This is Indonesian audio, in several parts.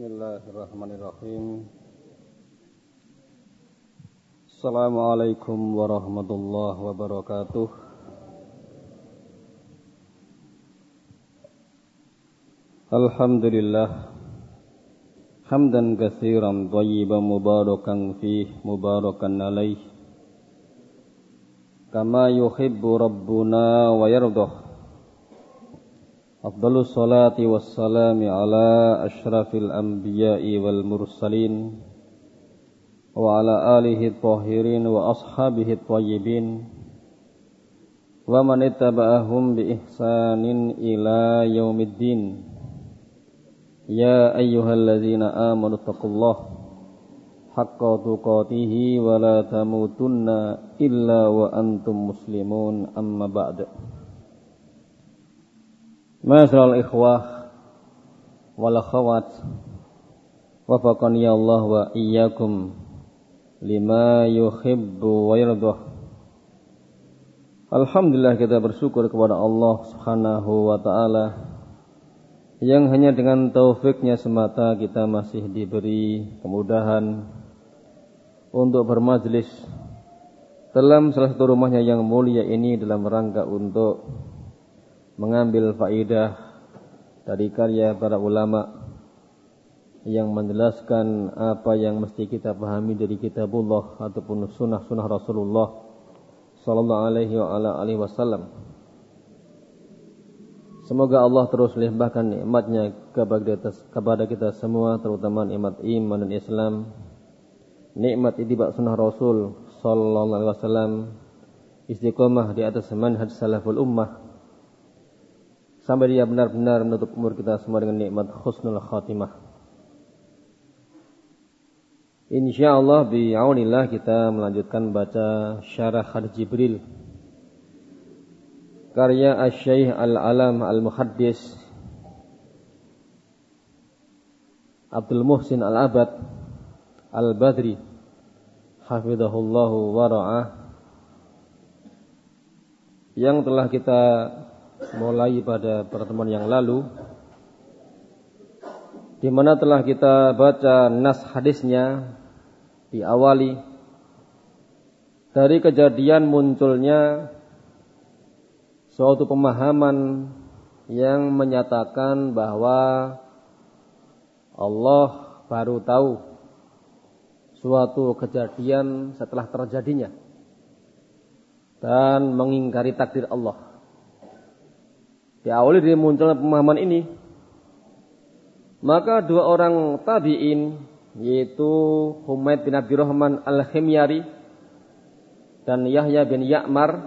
Bismillahirrahmanirrahim. Assalamualaikum warahmatullahi wabarakatuh. Alhamdulillah hamdan katsiran thayyiban mubarakan fih mubarakan alaih kama yuhibbu rabbuna wa yardah. Afdhalus salati wassalami ala asyrafil anbiya'i wal mursalin wa ala alihi tahirin wa ashabihi thayyibin wa man ittaba'ahum bi ihsanin ila yaumiddin. Ya ayyuhalladzina amanu taqullaha haqqa tuqatih wa la tamutunna illa wa antum muslimun, amma ba'd. Ma'asyiral ikhwah wal akhawat, wafaqani Allah wa iyyakum lima yuhibbu wa yardah. Alhamdulillah, kita bersyukur kepada Allah Subhanahu wa taala yang hanya dengan taufiknya semata kita masih diberi kemudahan untuk bermajlis dalam salah satu rumahnya yang mulia ini dalam rangka untuk mengambil faidah dari karya para ulama yang menjelaskan apa yang mesti kita pahami dari kitabullah ataupun sunnah Rasulullah sallallahu alaihi wasallam. Semoga Allah terus limpahkan nikmatnya kepada kita semua, terutama nikmat iman dan Islam, nikmat ittiba' sunnah Rasul sallallahu alaihi wasallam, istiqomah di atas manhaj salaful ummah, sampai dia benar-benar menutup umur kita semua dengan nikmat husnul khatimah. Insyaallah bi'aunillah kita melanjutkan baca syarah Hadits Jibril karya Asy-Syaikh Al-Alam Al-Muhaddis Abdul Muhsin Al-Abad Al-Badri hafizahullahu wa ra'ah, yang telah kita mulai pada pertemuan yang lalu, di mana telah kita baca nas hadisnya, diawali dari kejadian munculnya suatu pemahaman yang menyatakan bahwa Allah baru tahu suatu kejadian setelah terjadinya dan mengingkari takdir Allah. Diawali dari munculnya pemahaman ini, maka dua orang tabi'in, yaitu Humaid bin Abdurrahman Al-Himyari dan Yahya bin Ya'mar,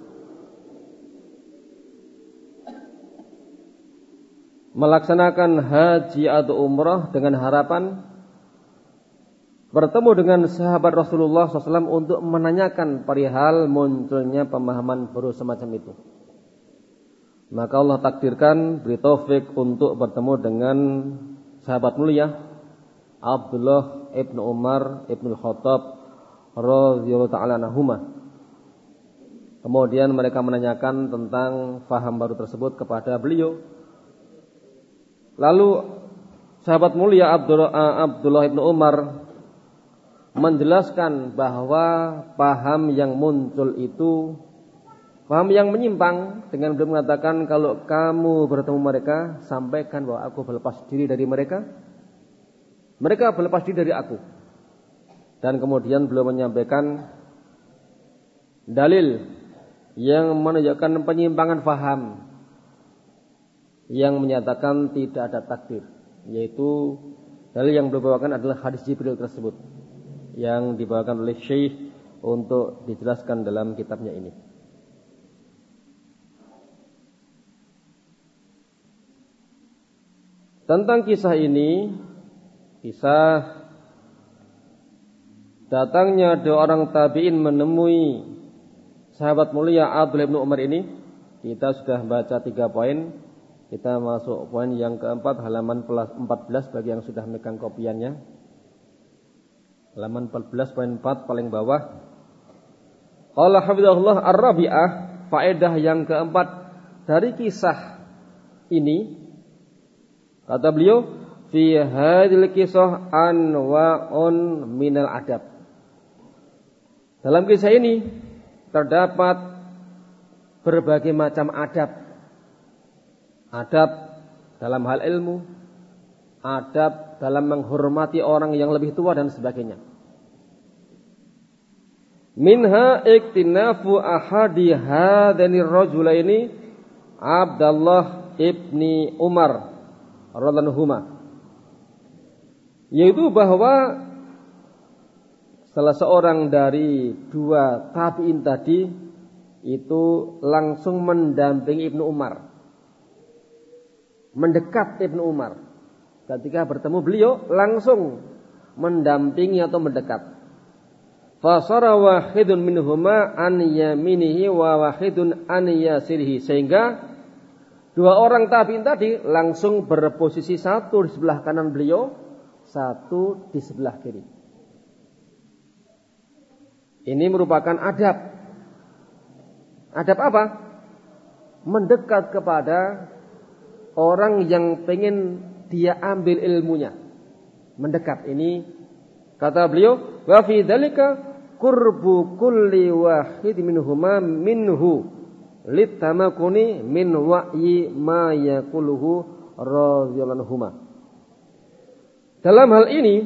melaksanakan haji atau umrah dengan harapan bertemu dengan sahabat Rasulullah SAW untuk menanyakan perihal munculnya pemahaman baru semacam itu. Maka Allah takdirkan, beri taufik untuk bertemu dengan sahabat mulia Abdullah ibnu Umar ibnu Khattab radhiyallahu ta'ala anhuma. Kemudian mereka menanyakan tentang faham baru tersebut kepada beliau. Lalu sahabat mulia Abdullah ibnu Umar menjelaskan bahwa paham yang muncul itu paham yang menyimpang, dengan beliau mengatakan, kalau kamu bertemu mereka, sampaikan bahwa aku berlepas diri dari mereka, mereka berlepas diri dari aku. Dan kemudian beliau menyampaikan dalil yang menunjukkan penyimpangan faham yang menyatakan tidak ada takdir, yaitu dalil yang beliau bawakan adalah hadis Jibril tersebut yang dibawakan oleh Syekh untuk dijelaskan dalam kitabnya ini. Tentang kisah ini, kisah datangnya dua orang tabi'in menemui sahabat mulia Abdullah bin Umar ini, kita sudah baca 3 poin. Kita masuk poin yang keempat, halaman 14 bagi yang sudah memegang kopiannya. Halaman 14 poin 4 paling bawah. Qala hafizahullah ar-rabi'ah, faedah yang keempat dari kisah ini, kata beliau, fi fi hadhil qisah anwa'un minal adab. Dalam kisah ini terdapat berbagai macam adab. Adab dalam hal ilmu, adab dalam menghormati orang yang lebih tua dan sebagainya. Minha iktinafu ahadi hadani rajulaini Abdullah ibni Umar radhiyallahu anhuma, yaitu bahwa salah seorang dari dua tabi'in tadi itu langsung mendampingi Ibnu Umar, mendekat Ibnu Umar. Ketika bertemu beliau langsung mendampingi atau mendekat. Fasara wahidun minhuma an yaminihi wa wahidun an yasirihi, sehingga dua orang tabi'in tadi langsung berposisi, satu di sebelah kanan beliau, satu di sebelah kiri. Ini merupakan adab. Adab apa? Mendekat kepada orang yang pengen dia ambil ilmunya. Mendekat ini, kata beliau, wa fi dzalika qurbu kulli wahid minhuma minhu litamakuni min wa'yi ma yaquluhu radhiyallahu anhuma. Dalam hal ini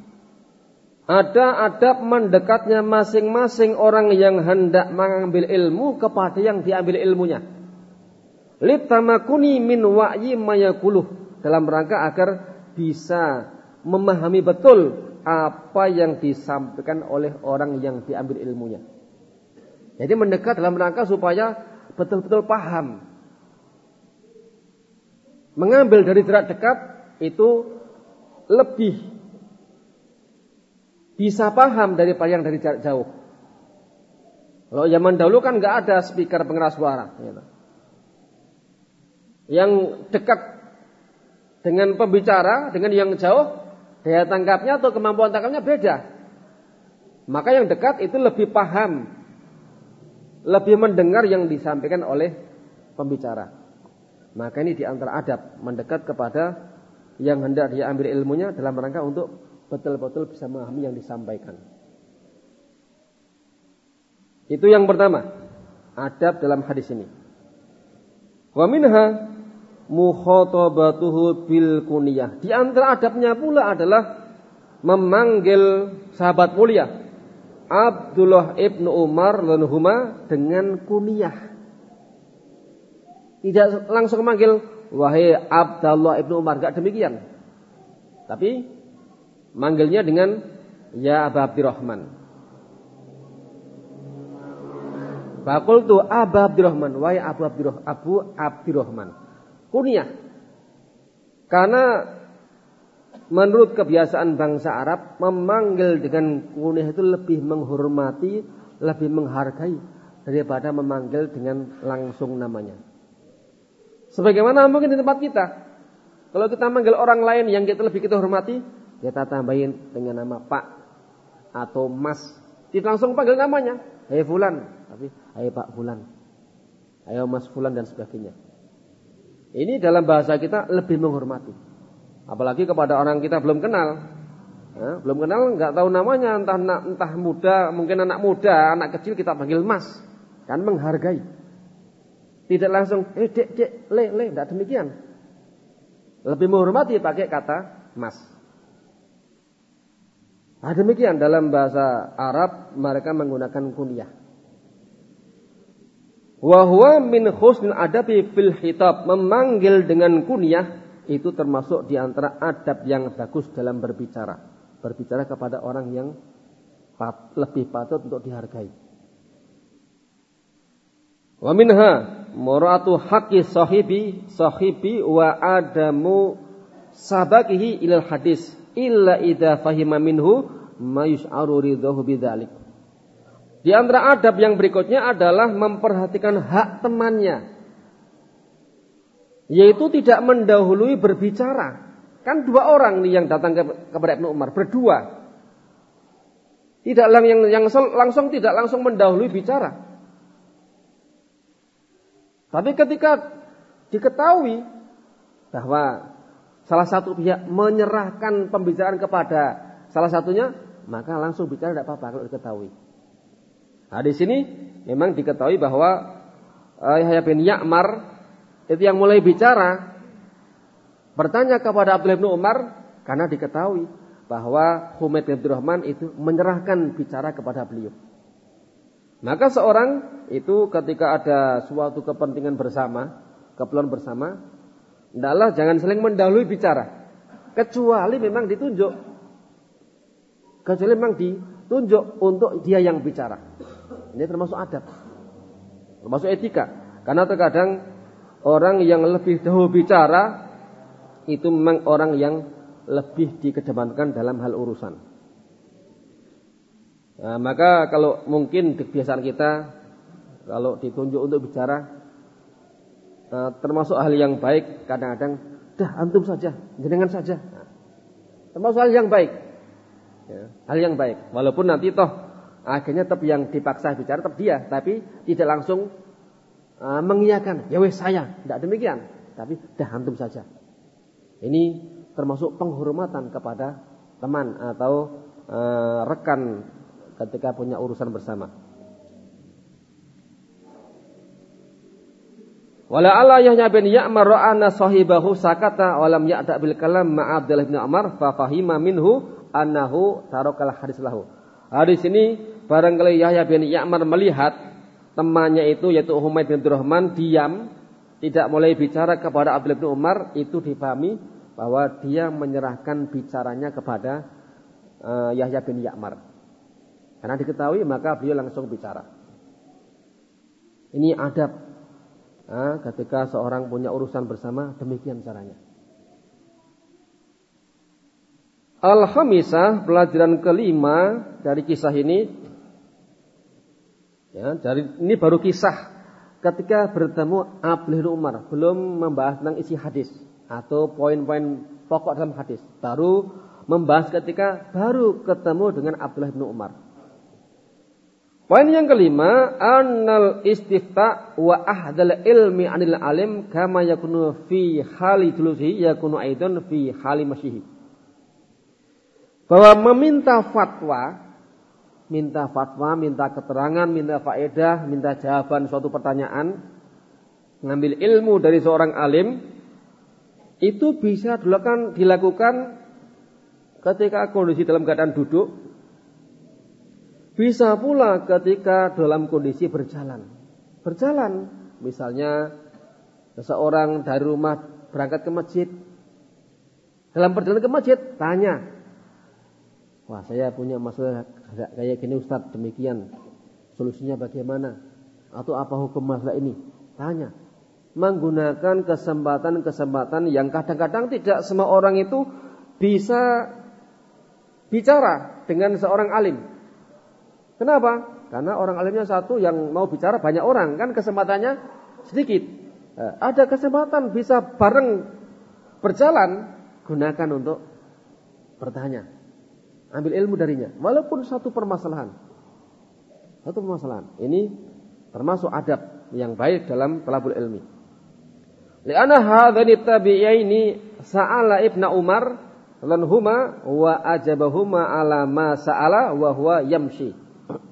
ada adab mendekatnya masing-masing orang yang hendak mengambil ilmu kepada yang diambil ilmunya. Litamakuni min wa'yi ma yaquluh, dalam rangka agar bisa memahami betul apa yang disampaikan oleh orang yang diambil ilmunya. Jadi mendekat dalam rangka supaya betul-betul paham. Mengambil dari jarak dekat itu lebih bisa paham daripada yang dari jarak jauh. Kalau zaman dahulu kan nggak ada speaker pengeras suara. Yang dekat dengan pembicara, dengan yang jauh, daya tangkapnya atau kemampuan tangkapnya beda. Maka yang dekat itu lebih paham, lebih mendengar yang disampaikan oleh pembicara. Maka ini di antara adab, mendekat kepada yang hendak dia ambil ilmunya dalam rangka untuk betul-betul bisa memahami yang disampaikan. Itu yang pertama, adab dalam hadis ini. Wa minha mukhatabatuhu bil kunyah. Di antara adabnya pula adalah memanggil sahabat mulia Abdullah ibnu Umar radhiyallahu dengan kunyah. Tidak langsung memanggil wahai Abdullah ibnu Umar, enggak demikian. Tapi manggilnya dengan ya Aba Abdurrahman. Faqultu Aba Abdurrahman, wahai Abu Abdurrahman. Kunyah. Karena menurut kebiasaan bangsa Arab, memanggil dengan kunyah itu lebih menghormati, lebih menghargai daripada memanggil dengan langsung namanya. Sebagaimana mungkin di tempat kita, kalau kita manggil orang lain yang kita lebih kita hormati, kita tambahin dengan nama Pak atau Mas. Tidak langsung panggil namanya, hai Fulan, tapi hai Pak Fulan, ayo Mas Fulan dan sebagainya. Ini dalam bahasa kita lebih menghormati. Apalagi kepada orang kita belum kenal. Ya, belum kenal, nggak tahu namanya, entah muda, mungkin anak muda, anak kecil kita panggil Mas. Kan menghargai. Tidak langsung, dek, le, enggak demikian. Lebih menghormati pakai kata Mas. Nah, demikian dalam bahasa Arab mereka menggunakan kunyah. Wa huwa min husnil adabi fil khitab, memanggil dengan kunyah itu termasuk di antara adab yang bagus dalam berbicara. Berbicara kepada orang yang lebih patut untuk dihargai. Wa minha muratu haqqi sahibi wa adamu sabaqihi ilal hadis illa idza fahima minhu ma yus'aru ridahu bidzalik. Di antara adab yang berikutnya adalah memperhatikan hak temannya, yaitu tidak mendahului berbicara. Kan dua orang nih yang datang kepada Ibnu Umar, berdua. Tidak yang langsung mendahului bicara. Tapi ketika diketahui bahwa salah satu pihak menyerahkan pembicaraan kepada salah satunya, maka langsung bicara tidak apa-apa kalau diketahui. Nah, di sini memang diketahui bahwa Yahya bin Ya'mar itu yang mulai bicara, bertanya kepada Abdullah bin Umar karena diketahui bahwa Humaid bin Abdurrahman itu menyerahkan bicara kepada beliau. Maka seorang itu ketika ada suatu kepentingan bersama, keperluan bersama, hendaklah jangan saling mendahului bicara, kecuali memang ditunjuk. Kecuali memang ditunjuk untuk dia yang bicara. Ini termasuk adab, termasuk etika. Karena terkadang orang yang lebih dahulu bicara itu memang orang yang lebih dikedepankan dalam hal urusan. Nah, maka kalau mungkin kebiasaan kita kalau ditunjuk untuk bicara, termasuk hal yang baik, kadang-kadang dah antum saja, jenengan saja. Nah, termasuk hal yang baik, ya, hal yang baik. Walaupun nanti toh akhirnya tetap yang dipaksa bicara tetap dia, tapi tidak langsung mengiyakan, ya wes saya, tidak demikian, tapi dah antum saja. Ini termasuk penghormatan kepada teman atau rekan ketika punya urusan bersama. Wala ala Yahya bin Ya'mar ra'ana sahibahu sakata wa lam ya'da bil kalam ma'a Abdullah bin Umar fa fahima minhu annahu tarakal hadis lahu. Hadis ini barangkali Yahya bin Ya'mar melihat temannya itu yaitu Humaid bin Abdurrahman diam, tidak mulai bicara kepada Abdullah bin Umar, itu dipahami bahwa dia menyerahkan bicaranya kepada Yahya bin Ya'mar. Karena diketahui maka beliau langsung bicara. Ini adab. Ketika seorang punya urusan bersama, demikian caranya. Al-Khamisah, pelajaran kelima dari kisah ini. Ya, ini baru kisah ketika bertemu Abdullah bin Umar, belum membahas tentang isi hadis atau poin-poin pokok dalam hadis. Baru membahas ketika baru ketemu dengan Abdullah bin Umar. Poin yang kelima, annal istifta wa ahdal ilmi anil alim kama yakunu fi hali julusi yakunu aidan fi hali masyihi. Bahwa meminta fatwa, minta keterangan, minta faedah, minta jawaban suatu pertanyaan, ngambil ilmu dari seorang alim, itu bisa dilakukan ketika kondisi dalam keadaan duduk. Bisa pula ketika dalam kondisi berjalan. Berjalan, misalnya seseorang dari rumah berangkat ke masjid. Dalam perjalanan ke masjid, tanya. Wah, saya punya masalah kayak gini Ustaz, demikian. Solusinya bagaimana? Atau apa hukum masalah ini? Tanya. Menggunakan kesempatan-kesempatan yang kadang-kadang tidak semua orang itu bisa bicara dengan seorang alim. Kenapa? Karena orang alimnya satu, yang mau bicara banyak orang, kan kesempatannya sedikit. Ada kesempatan bisa bareng berjalan, gunakan untuk bertanya. Ambil ilmu darinya, walaupun satu permasalahan. Ini termasuk adab yang baik dalam talabul ilmi. Li'anna hadzani tabi'aini sa'ala Ibnu Umar lanhuma wa ajabahuma ala ma sa'ala wa huwa yamshi.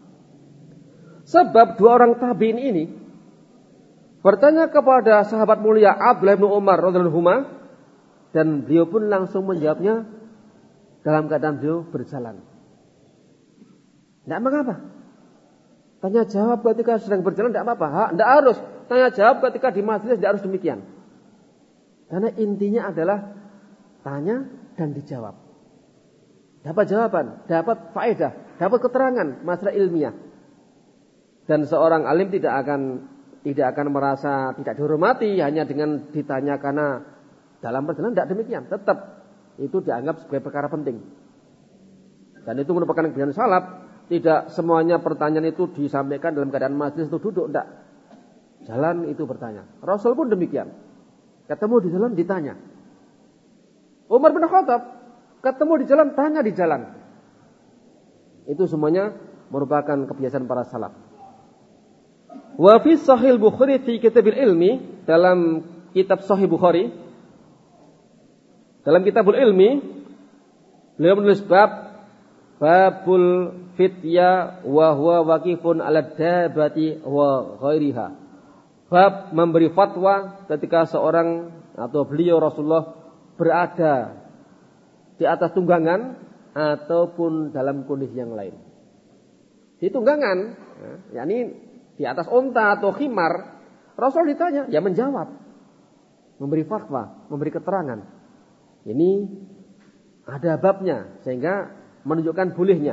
Sebab dua orang tabi'in ini bertanya kepada sahabat mulia Abdullah bin Umar radhiyallahu anhu, dan beliau pun langsung menjawabnya dalam keadaan beliau berjalan. Tidak mengapa. Tanya jawab ketika sedang berjalan tidak apa-apa. Tidak harus. Tanya jawab ketika di majelis tidak harus demikian. Karena intinya adalah tanya dan dijawab. Dapat jawaban, dapat faedah, dapat keterangan masalah ilmiah. Dan seorang alim tidak akan merasa tidak dihormati hanya dengan ditanya karena dalam perjalanan, tidak demikian. Tetap itu dianggap sebagai perkara penting. Dan itu merupakan kebiasaan salaf. Tidak semuanya pertanyaan itu disampaikan dalam keadaan majelis atau duduk, tidak. Jalan itu bertanya. Rasul pun demikian. Ketemu di jalan ditanya. Umar bin Khattab ketemu di jalan, tanya di jalan. Itu semuanya merupakan kebiasaan para salaf. Wa fi Sahih Bukhari fi Kitabil Ilmi, dalam kitab Sahih Bukhari Dalam Kitabul Ilmi, beliau menulis babul fitya wa huwa waqifun 'ala dabati wa ghairiha. Bab memberi fatwa ketika seorang atau beliau Rasulullah berada di atas tunggangan ataupun dalam kondisi yang lain. Di tunggangan, yakni di atas onta atau khimar, Rasul ditanya, ya menjawab, memberi fatwa, memberi keterangan. Ini ada babnya sehingga menunjukkan bolehnya.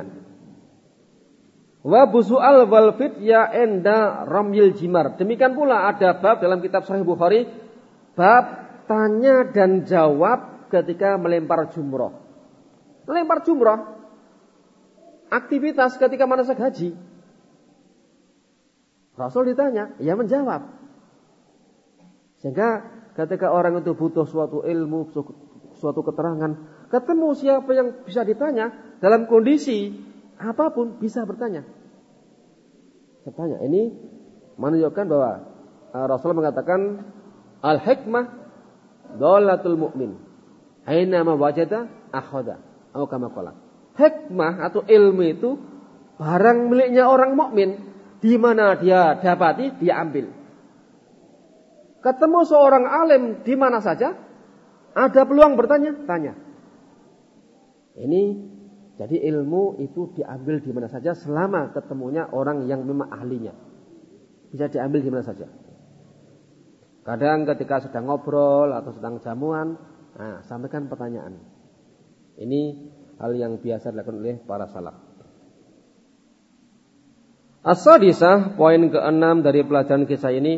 Wa busu'al wal fitya enda ramyil jimar. Demikian pula ada bab dalam kitab Sahih Bukhari, bab tanya dan jawab ketika melempar jumrah. Melempar jumrah, aktivitas ketika manasik haji. Rasul ditanya, ya menjawab. Sehingga ketika orang itu butuh suatu ilmu, suatu keterangan, ketemu siapa yang bisa ditanya dalam kondisi apapun bisa bertanya. Ini menunjukkan bahwa Rasul mengatakan al-hikmah dhalatul mu'min. Aina ma wajada akhadha. Atau kama qala. Hikmah atau ilmu itu barang miliknya orang mukmin, di mana dia dapati dia ambil. Ketemu seorang alim di mana saja, ada peluang bertanya, tanya. Ini jadi ilmu itu diambil di mana saja selama ketemunya orang yang memang ahlinya. Bisa diambil di mana saja. Kadang ketika sedang ngobrol atau sedang jamuan, sampaikan pertanyaan. Ini hal yang biasa dilakukan oleh para salaf. As-sadisah, poin ke-6 dari pelajaran kisah ini.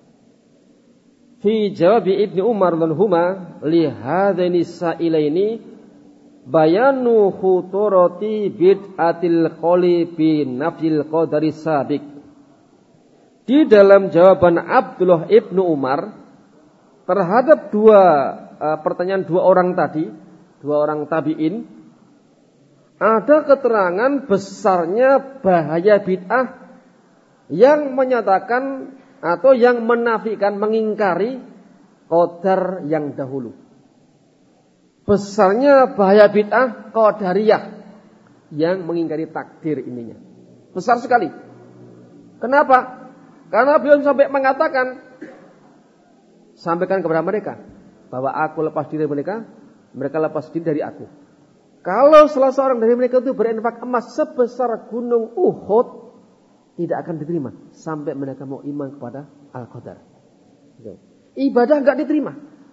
Fi jawabi Ibnu Umar radhiyallahu li hadaini sa'ilaini bayanu khuturati bid'atil qoli bi nafil qadari sabiq. Di dalam jawaban Abdullah Ibnu Umar terhadap pertanyaan dua orang tadi, dua orang tabi'in, ada keterangan besarnya bahaya bid'ah yang menyatakan atau yang menafikan, mengingkari qadar yang dahulu. Besarnya bahaya bid'ah qadariyah yang mengingkari takdir ininya. Besar sekali. Kenapa? Karena beliau sampai mengatakan, sampaikan kepada mereka bahwa aku lepas diri mereka, mereka lepas diri dari aku. Kalau salah seorang dari mereka itu berinfak emas sebesar gunung Uhud, tidak akan diterima sampai mereka mau iman kepada Al-Qadar. Ibadah enggak diterima.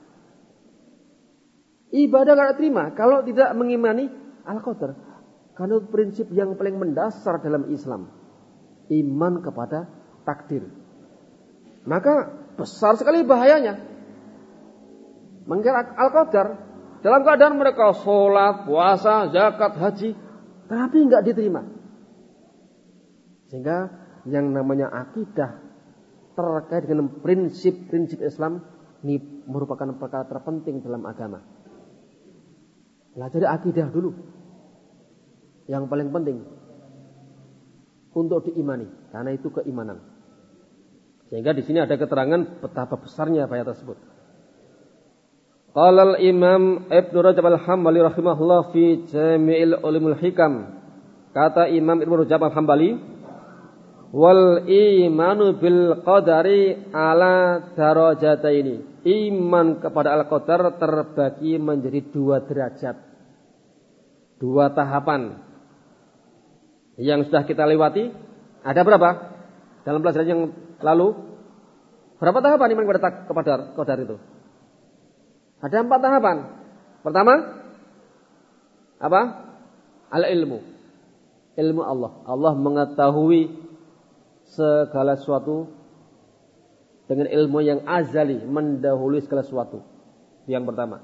Ibadah enggak diterima kalau tidak mengimani Al-Qadar. Karena prinsip yang paling mendasar dalam Islam, iman kepada takdir. Maka besar sekali bahayanya mengingkari Al-Qadar. Dalam keadaan mereka sholat, puasa, zakat, haji, tapi enggak diterima. Sehingga yang namanya akidah terkait dengan prinsip-prinsip Islam ini merupakan perkara terpenting dalam agama. Pelajari akidah dulu. Yang paling penting untuk diimani, karena itu keimanan. Sehingga di sini ada keterangan betapa besarnya bahaya tersebut. Qala al-Imam Ibnu Rajab al-Hambali rahimahullah fi Jami'il Ulumul Hikam. Kata Imam Ibnu Rajab al-Hambali, wal imanu bil qadari ala darajataini. Iman kepada al-qadar terbagi menjadi 2 derajat. 2 tahapan. Yang sudah kita lewati ada berapa? Dalam pelajaran yang lalu berapa tahapan iman kepada qadar itu? Ada 4 tahapan. Pertama, apa? Al-ilmu. Ilmu Allah. Allah mengetahui segala sesuatu dengan ilmu yang azali, mendahului segala sesuatu. Yang pertama,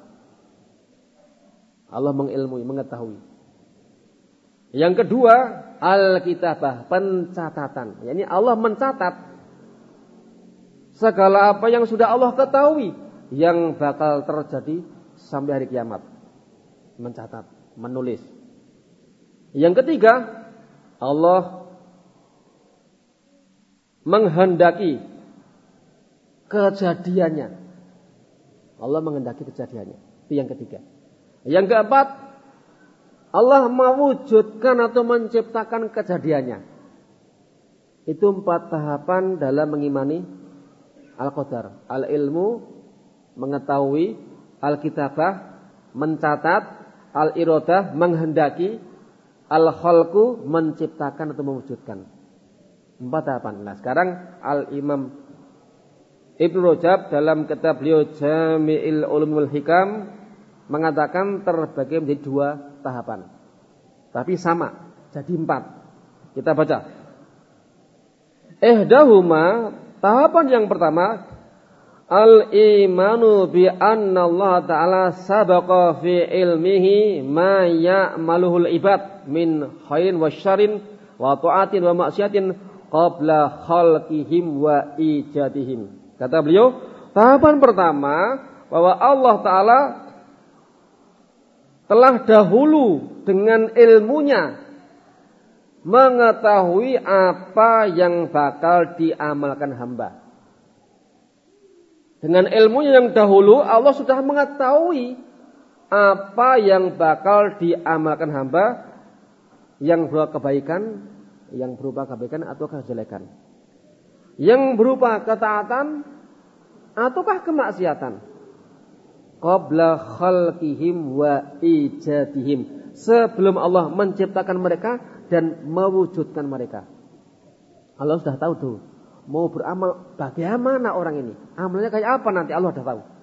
Allah mengilmui, mengetahui. Yang kedua, al-kitabah, pencatatan. Yani Allah mencatat segala apa yang sudah Allah ketahui yang bakal terjadi sampai hari kiamat. Mencatat, menulis. Yang ketiga, Allah menghendaki kejadiannya. Allah menghendaki kejadiannya. Itu yang ketiga. Yang keempat, Allah mewujudkan atau menciptakan kejadiannya. Itu 4 tahapan dalam mengimani al-qadar. Al-ilmu, mengetahui, al-kitabah, mencatat, al-iradah, menghendaki, al-khalqu, menciptakan atau mewujudkan. 4 tahapan. Nah, sekarang Al-Imam Ibnu Rajab dalam kitab beliau Jami'il Ulum wal Hikam mengatakan terbagi menjadi 2 tahapan. Tapi sama, jadi 4. Kita baca. Ihdahuma, tahapan yang pertama, al-imanu bi anna Allah Ta'ala sabaqa fi ilmihi ma ya'maluhul ibad min khairin wa syarrin wa ta'atin wa maksiatin qabla khalqihim wa ijadihim. Kata beliau, tahapan pertama bahwa Allah Ta'ala telah dahulu dengan ilmunya mengetahui apa yang bakal diamalkan hamba. Dengan ilmunya yang dahulu Allah sudah mengetahui apa yang bakal diamalkan hamba yang berupa kebaikan atau kejelekan. Yang berupa ketaatan ataukah kemaksiatan. Qabla khalqihim wa ijadihim. Sebelum Allah menciptakan mereka dan mewujudkan mereka. Allah sudah tahu tuh. Mau beramal bagaimana orang ini. Amalnya kayak apa nanti Allah sudah tahu.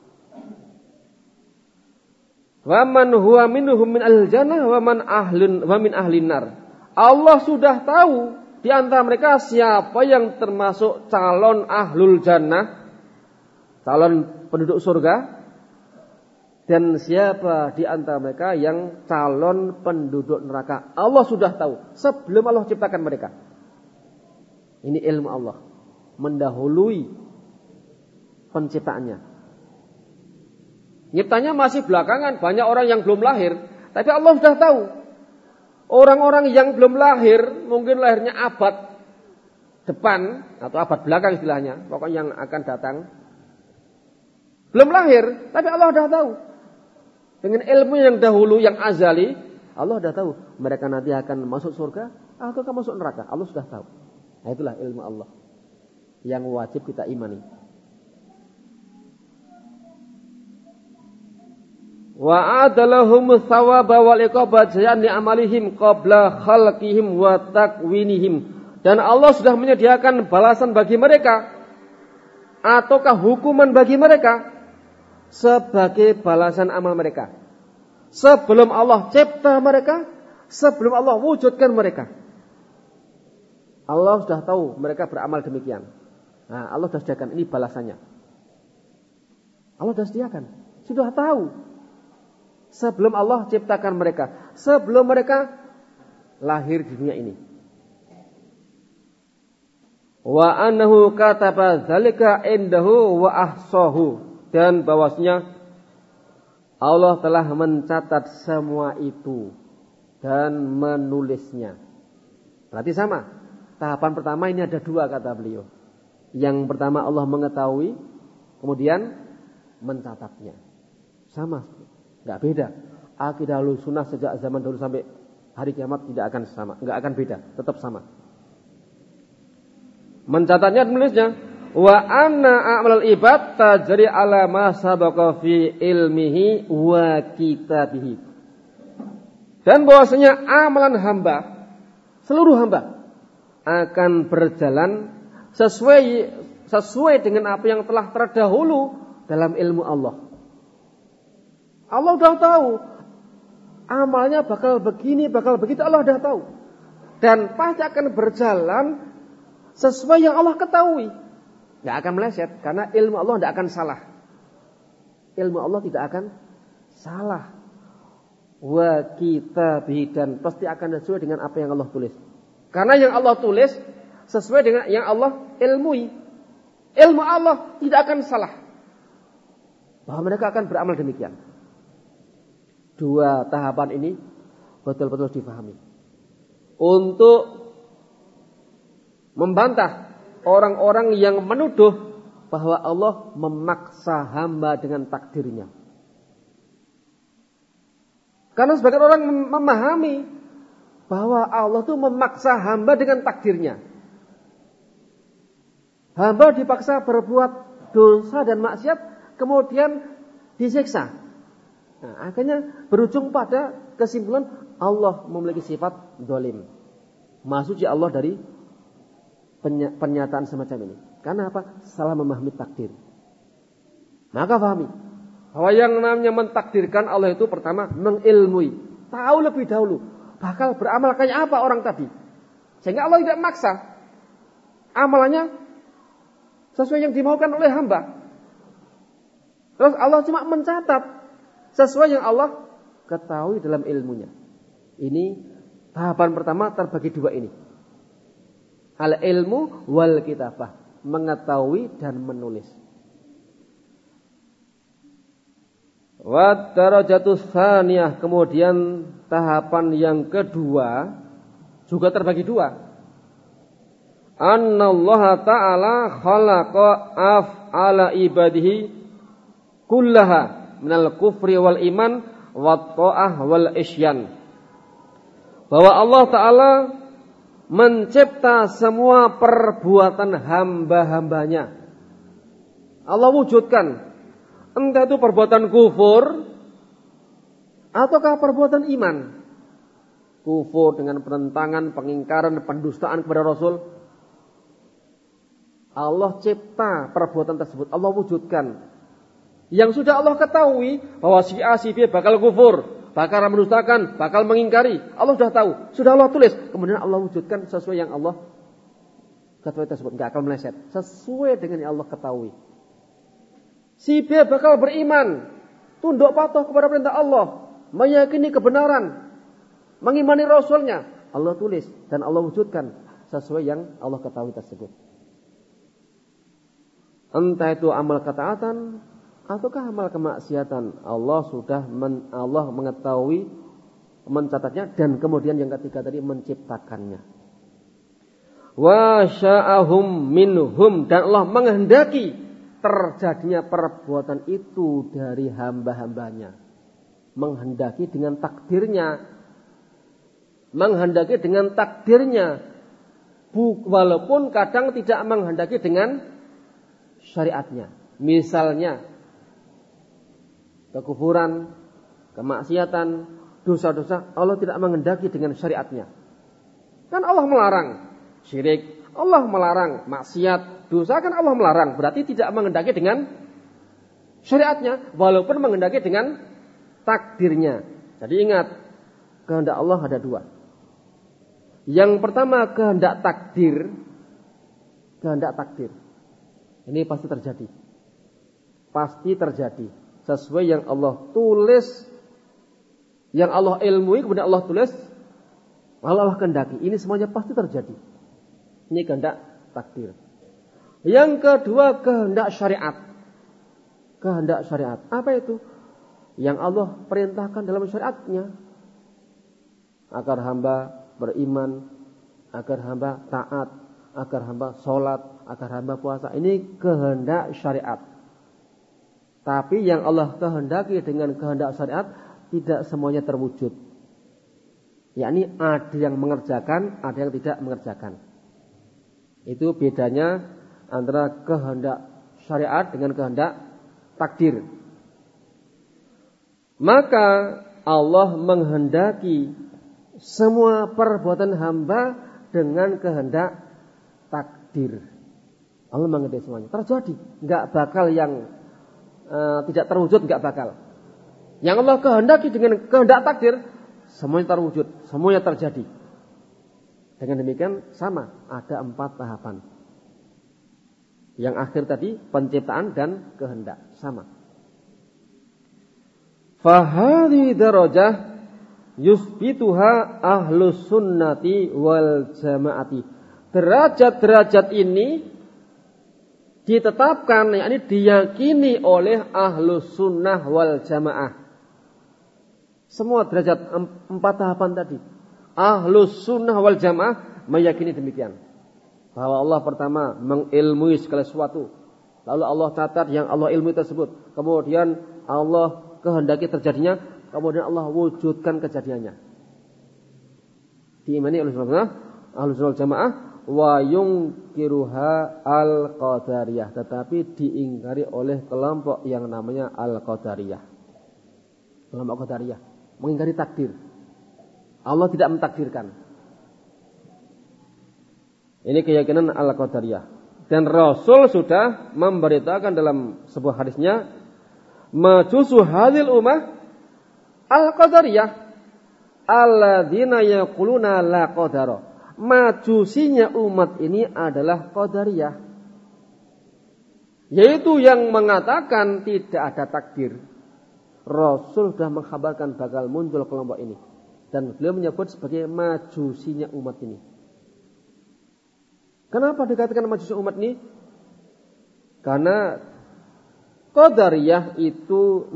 Wa man huwa minhum min al-jannah wa min ahlin nar. Allah sudah tahu di antara mereka siapa yang termasuk calon ahlul jannah, calon penduduk surga, dan siapa di antara mereka yang calon penduduk neraka. Allah sudah tahu sebelum Allah ciptakan mereka. Ini ilmu Allah mendahului penciptaannya. Nyiptanya masih belakangan, banyak orang yang belum lahir, tapi Allah sudah tahu. Orang-orang yang belum lahir, mungkin lahirnya abad depan atau abad belakang istilahnya, pokoknya yang akan datang. Belum lahir, tapi Allah sudah tahu. Dengan ilmu yang dahulu, yang azali, Allah sudah tahu mereka nanti akan masuk surga atau akan masuk neraka. Allah sudah tahu. Nah, itulah ilmu Allah yang wajib kita imani. Wa adalahum thawaba wal iqaba jazaan li amalihim qabla khalqihim wa takwinihim. Dan Allah sudah menyediakan balasan bagi mereka ataukah hukuman bagi mereka sebagai balasan amal mereka. Sebelum Allah cipta mereka, sebelum Allah wujudkan mereka. Allah sudah tahu mereka beramal demikian. Nah, Allah sudah sediakan, ini balasannya. Allah sudah sediakan, sudah tahu. Sebelum Allah ciptakan mereka, sebelum mereka lahir di dunia ini. Wa annahu kataba dzalika indahu wa ahsahu. Dan bahwasanya Allah telah mencatat semua itu dan menulisnya. Berarti sama. Tahapan pertama ini ada 2 kata beliau. Yang pertama Allah mengetahui, kemudian mencatatnya. Sama, enggak beda. Akidah Ahlussunnah sejak zaman dahulu sampai hari kiamat tidak akan sama, enggak akan beda, tetap sama. Mencatatnya dan menulisnya. Wa anna a'malal ibad tajri ala ma sabaqa fi ilmihi wa kitabihi. Dan bahwasanya amalan hamba, seluruh hamba akan berjalan sesuai dengan apa yang telah terdahulu dalam ilmu Allah. Allah sudah tahu amalnya bakal begini, bakal begitu, Allah sudah tahu. Dan pasti akan berjalan sesuai yang Allah ketahui. Tidak akan meleset, karena ilmu Allah tidak akan salah. Ilmu Allah tidak akan salah. Wa kitabihi, dan pasti akan sesuai dengan apa yang Allah tulis. Karena yang Allah tulis sesuai dengan yang Allah ilmui. Ilmu Allah tidak akan salah. Bahwa mereka akan beramal demikian. 2 tahapan ini betul-betul difahami. Untuk membantah orang-orang yang menuduh bahwa Allah memaksa hamba dengan takdirnya. Karena sebagian orang memahami bahwa Allah itu memaksa hamba dengan takdirnya. Hamba dipaksa berbuat dosa dan maksiat, kemudian disiksa. Nah, akhirnya berujung pada kesimpulan Allah memiliki sifat zalim. Maksudnya Allah dari pernyataan semacam ini. Karena apa? Salah memahami takdir. Maka pahami bahwa yang namanya mentakdirkan Allah itu pertama mengilmui, tahu lebih dahulu bakal beramal kayak apa orang tadi. Sehingga Allah tidak memaksa. Amalannya sesuai yang dimaukan oleh hamba. Terus Allah cuma mencatat sesuai yang Allah ketahui dalam ilmunya. Ini tahapan pertama terbagi dua ini. Al-ilmu wal kitabah. Mengetahui dan menulis. Wa darajatus tsaniyah. Kemudian tahapan yang kedua juga terbagi dua. Annallaha ta'ala khalaqa af'ala ibadihi kullaha minal kufri wal iman wat ta'ah wal isyan. Bahwa Allah Ta'ala mencipta semua perbuatan hamba-hambanya. Allah wujudkan entah itu perbuatan kufur ataukah perbuatan iman. Kufur dengan penentangan, pengingkaran, pendustaan kepada Rasul. Allah cipta perbuatan tersebut, Allah wujudkan. Yang sudah Allah ketahui bahwa si A, si B bakal kufur, bakal mendustakan, bakal mengingkari. Allah sudah tahu, sudah Allah tulis. Kemudian Allah wujudkan sesuai yang Allah ketahui tersebut. Enggak akan meleset, sesuai dengan yang Allah ketahui. Si B bakal beriman, tunduk patuh kepada perintah Allah, meyakini kebenaran, mengimani Rasulnya. Allah tulis dan Allah wujudkan sesuai yang Allah ketahui tersebut. Entah itu amal ketaatan ataukah amal kemaksiatan, Allah sudah Allah mengetahui, mencatatnya, dan kemudian yang ketiga tadi menciptakannya. Wa sya'ahum minhum, dan Allah menghendaki terjadinya perbuatan itu dari hamba-hambanya. Menghendaki dengan takdirnya. Menghendaki dengan takdirnya. Walaupun kadang tidak menghendaki dengan syariatnya. Misalnya kekufuran, kemaksiatan, dosa-dosa Allah tidak menghendaki dengan syariatnya. Kan Allah melarang syirik, Allah melarang maksiat, dosa kan Allah melarang. Berarti tidak menghendaki dengan syariatnya, walaupun menghendaki dengan takdirnya. Jadi ingat, kehendak Allah ada dua. Yang pertama kehendak takdir. Kehendak takdir. Ini pasti terjadi. Pasti terjadi. Sesuai yang Allah tulis, yang Allah ilmui, kemudian Allah tulis, Allah kehendaki. Ini semuanya pasti terjadi. Ini kehendak takdir. Yang kedua kehendak syariat. Kehendak syariat. Apa itu? Yang Allah perintahkan dalam syariatnya. Agar hamba beriman, agar hamba taat, agar hamba sholat, agar hamba puasa. Ini kehendak syariat. Tapi yang Allah kehendaki dengan kehendak syariat tidak semuanya terwujud. Yakni ada yang mengerjakan, ada yang tidak mengerjakan. Itu bedanya antara kehendak syariat dengan kehendak takdir. Maka Allah menghendaki semua perbuatan hamba dengan kehendak takdir. Allah menghendaki semuanya terjadi, enggak bakal yang tidak terwujud, enggak bakal. Yang Allah kehendaki dengan kehendak takdir, semuanya terwujud, semuanya terjadi. Dengan demikian sama, ada 4 tahapan. Yang akhir tadi penciptaan dan kehendak, sama. Fahadhi darajah yusbituha ahlus sunnati wal jamaati. Derajat-derajat ini ditetapkan, yakni diyakini oleh ahlus sunnah wal jamaah. Semua derajat 4 tahapan tadi, ahlus sunnah wal jamaah meyakini demikian. Bahwa Allah pertama mengilmui segala sesuatu. Lalu Allah catat yang Allah ilmui tersebut. Kemudian Allah kehendaki terjadinya. kemudian Allah wujudkan kejadiannya. Diimani oleh Ahlus Sunnah Jamaah wa yungkiruha al-qadariyah, tetapi diingkari oleh kelompok yang namanya al-qadariyah. Kelompok qadariyah mengingkari takdir. Allah tidak mentakdirkan. Ini keyakinan al-qadariyah. Dan Rasul sudah memberitakan dalam sebuah hadisnya, majusu hadhil ummah al-qadariyah alladzina yaquluna la qadara. Majusinya umat ini adalah qadariyah, yaitu yang mengatakan tidak ada takdir. Rasul sudah mengkhabarkan bakal muncul kelompok ini, dan beliau menyebut sebagai majusinya umat ini. Kenapa dikatakan majusi umat ini? Karena qadariyah itu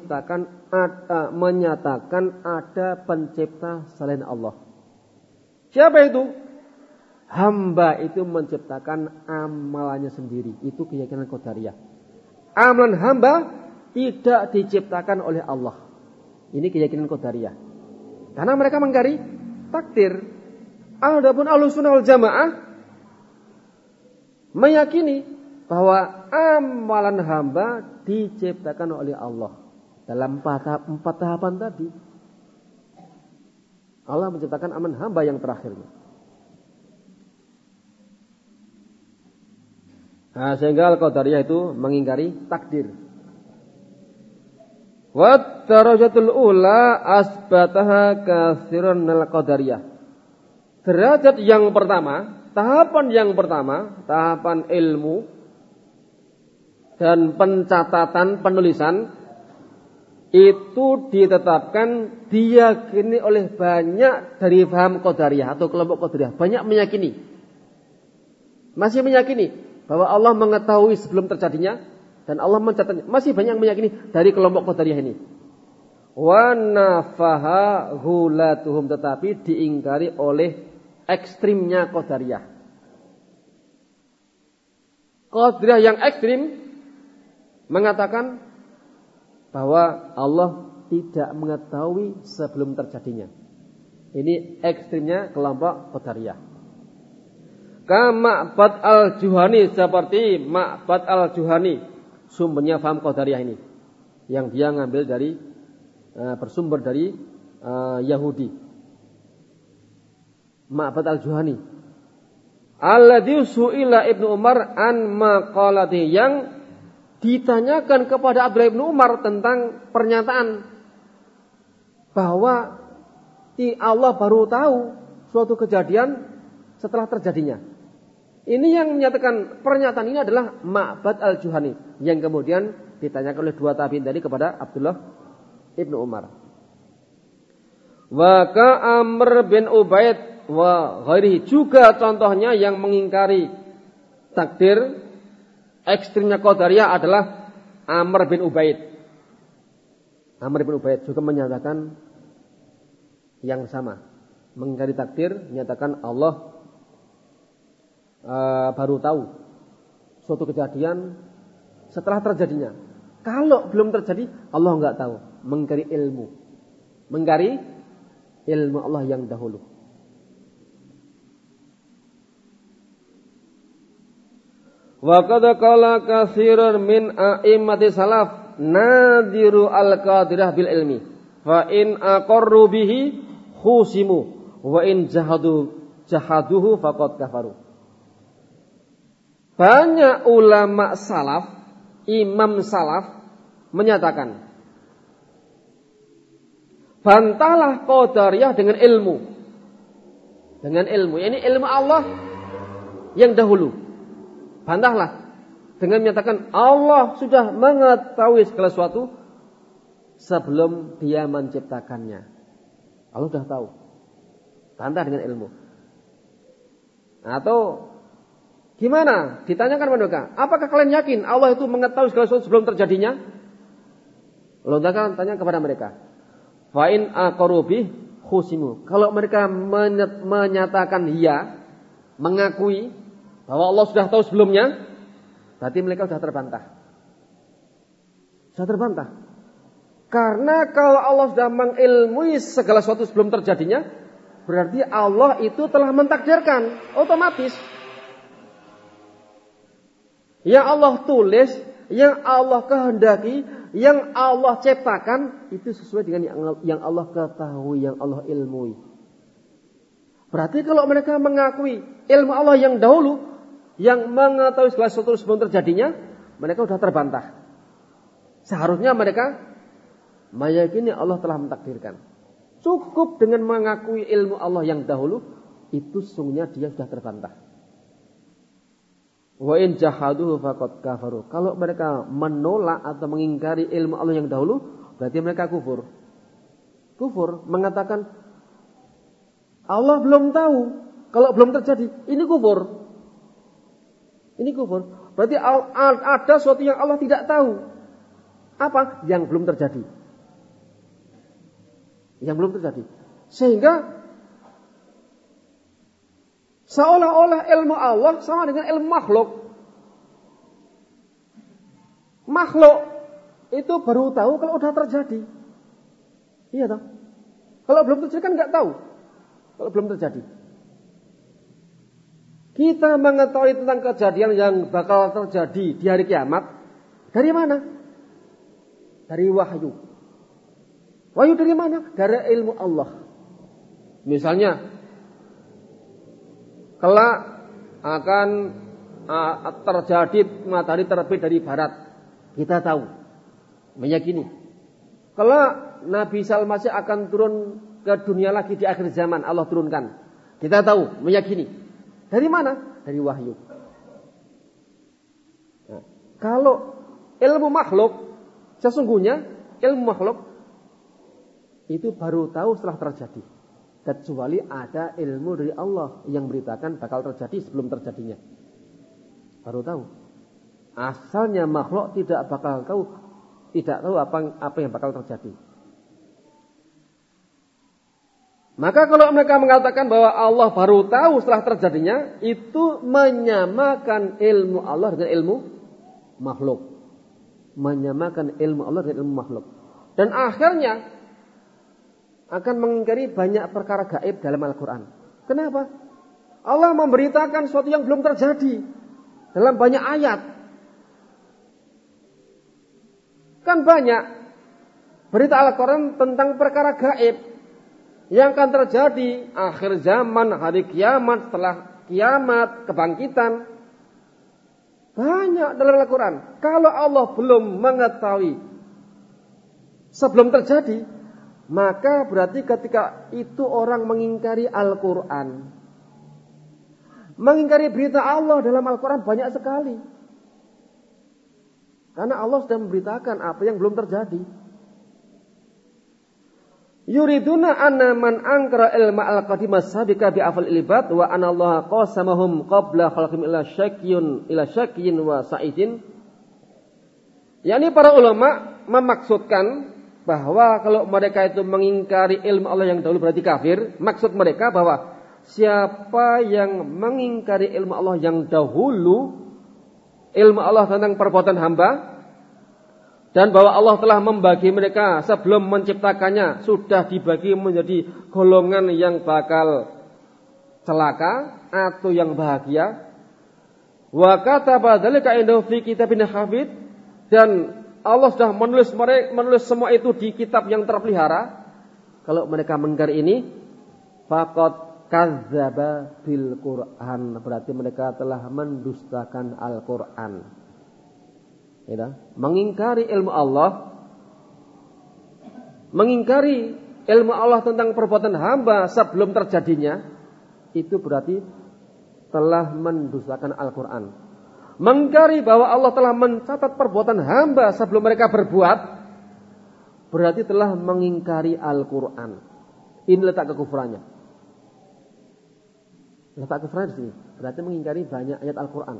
menyatakan ada pencipta selain Allah. Siapa itu? Hamba itu menciptakan amalannya sendiri. Itu keyakinan qadariyah. Amalan hamba tidak diciptakan oleh Allah. Ini keyakinan qadariyah. Karena mereka mengingkari takdir. Adapun Ahlus Sunnah wal Jamaah meyakini bahwa amalan hamba diciptakan oleh Allah dalam empat tahapan tadi. Allah menciptakan amalan hamba yang terakhirnya. Nah, sehingga al-qadariyah itu mengingkari takdir. Wa darajatul ula asbataha katsiran al-qadariyah. Derajat yang pertama, tahapan yang pertama, tahapan ilmu dan pencatatan penulisan itu ditetapkan, diyakini oleh banyak dari paham qadariyah atau kelompok qadariyah. Banyak meyakini, masih meyakini bahwa Allah mengetahui sebelum terjadinya dan Allah mencatatnya. Masih banyak meyakini dari kelompok qadariyah ini. Wa nafaha ghulatuhum, tetapi diingkari oleh ekstrimnya qadariyah. Qadariyah yang ekstrim mengatakan bahwa Allah tidak mengetahui sebelum terjadinya. Ini ekstrimnya kelompok qadariyah. Ma'bad al-Juhani, seperti Ma'bad al-Juhani, sumbernya faham qadariyah ini, yang dia ngambil dari bersumber dari Yahudi. Ma'bad al-Juhani alladzi su'ila Ibnu Umar an maqalati, yang ditanyakan kepada Abdullah Ibnu Umar tentang pernyataan bahwa Allah baru tahu suatu kejadian setelah terjadinya. Ini yang menyatakan pernyataan ini adalah Ma'bad al-Juhani, yang kemudian ditanyakan oleh dua tabi'in tadi kepada Abdullah Ibnu Umar. Wa ka Amr bin Ubaid wa ghairihi, juga contohnya yang mengingkari takdir ekstrimnya qadariyah adalah Amr bin Ubaid. Amr bin Ubaid juga menyatakan yang sama, mengingkari takdir, menyatakan Allah baru tahu suatu kejadian setelah terjadinya. Kalau belum terjadi, Allah enggak tahu. Mengingkari ilmu, mengingkari ilmu Allah yang dahulu. Wa qad qala katsirun min a'immati salaf nadiru al-qadirah bil ilmi fa in aqarru bihi khusimu wa in jahaduhu faqad kafaru. Banyak ulama salaf, imam salaf menyatakan, bantahlah qadariyah dengan ilmu. Dengan ilmu, ini ilmu Allah yang dahulu. Bantahlah dengan menyatakan Allah sudah mengetahui segala sesuatu sebelum dia menciptakannya. Allah sudah tahu. Bantah dengan ilmu. Atau gimana? Ditanyakan mereka, apakah kalian yakin Allah itu mengetahui segala sesuatu sebelum terjadinya? Lalu tanya kepada mereka, fa in aqaru bih khusimu. Kalau mereka menyatakan iya, mengakui bahwa Allah sudah tahu sebelumnya, berarti mereka sudah terbantah. Sudah terbantah. Karena kalau Allah sudah mengilmui segala sesuatu sebelum terjadinya, berarti Allah itu telah mentakdirkan otomatis. Yang Allah tulis, yang Allah kehendaki, yang Allah ciptakan, itu sesuai dengan yang Allah ketahui, yang Allah ilmui. Berarti kalau mereka mengakui ilmu Allah yang dahulu, yang mengetahui segala sesuatu sebelum terjadinya, mereka sudah terbantah. Seharusnya mereka meyakini Allah telah mentakdirkan. Cukup dengan mengakui ilmu Allah yang dahulu, itu sungguhnya dia sudah terbantah. Wa in jahaduhu faqad kafaru. Kalau mereka menolak atau mengingkari ilmu Allah yang dahulu, berarti mereka kufur. Kufur, mengatakan Allah belum tahu, kalau belum terjadi, ini kufur. Ini kufur. Berarti ada sesuatu yang Allah tidak tahu. Apa? Yang belum terjadi. Yang belum terjadi. Sehingga seolah-olah ilmu Allah sama dengan ilmu makhluk. Makhluk itu baru tahu kalau sudah terjadi. Iya toh? Kalau belum terjadi kan nggak tahu. Kalau belum terjadi. Kita mengetahui tentang kejadian yang bakal terjadi di hari kiamat dari mana? Dari wahyu. Wahyu dari mana? Dari ilmu Allah. Misalnya, kelak akan terjadi matahari terbit dari barat. Kita tahu, meyakini. Kelak Nabi Isa Al-Masih akan turun ke dunia lagi di akhir zaman, Allah turunkan. Kita tahu, meyakini. Dari mana? Dari wahyu. Nah, kalau ilmu makhluk, sesungguhnya ilmu makhluk itu baru tahu setelah terjadi. Kecuali ada ilmu dari Allah yang beritakan bakal terjadi sebelum terjadinya. Baru tahu. Asalnya makhluk tidak bakal tahu, tidak tahu apa yang bakal terjadi. Maka kalau mereka mengatakan bahwa Allah baru tahu setelah terjadinya, itu menyamakan ilmu Allah dengan ilmu makhluk. Menyamakan ilmu Allah dengan ilmu makhluk. Dan akhirnya akan mengingkari banyak perkara gaib dalam Al-Quran. Kenapa? Allah memberitakan sesuatu yang belum terjadi dalam banyak ayat. Kan banyak berita Al-Quran tentang perkara gaib yang akan terjadi akhir zaman, hari kiamat, setelah kiamat, kebangkitan. Banyak dalam Al-Quran. Kalau Allah belum mengetahui sebelum terjadi, maka berarti ketika itu orang mengingkari Al-Quran. Mengingkari berita Allah dalam Al-Quran banyak sekali. Karena Allah sudah memberitakan apa yang belum terjadi. Yuriduna anna man angkara ilma al-qadimah sabika bi'afal ilibad wa anna Allah qasamahum qabla khalqim ila syakyin wa sa'idin. Yani para ulama memaksudkan bahwa kalau mereka itu mengingkari ilmu Allah yang dahulu berarti kafir. Maksud mereka bahwa siapa yang mengingkari ilmu Allah yang dahulu, ilmu Allah tentang perbuatan hamba, dan bahwa Allah telah membagi mereka sebelum menciptakannya, sudah dibagi menjadi golongan yang bakal celaka atau yang bahagia. Wa kataba dzalika indahu fi kitabin hafid, dan Allah sudah menulis semua itu di kitab yang terpelihara. Kalau mereka mengingkari ini, faqad kadzdzaba bil Qur'an, berarti mereka telah mendustakan Al-Qur'an. Ya, mengingkari ilmu Allah, mengingkari ilmu Allah tentang perbuatan hamba sebelum terjadinya, itu berarti telah mendustakan Al-Qur'an. Mengingkari bahwa Allah telah mencatat perbuatan hamba sebelum mereka berbuat, berarti telah mengingkari Al-Quran. Ini letak kekufurannya. Letak kekufurannya di sini. Berarti mengingkari banyak ayat Al-Quran.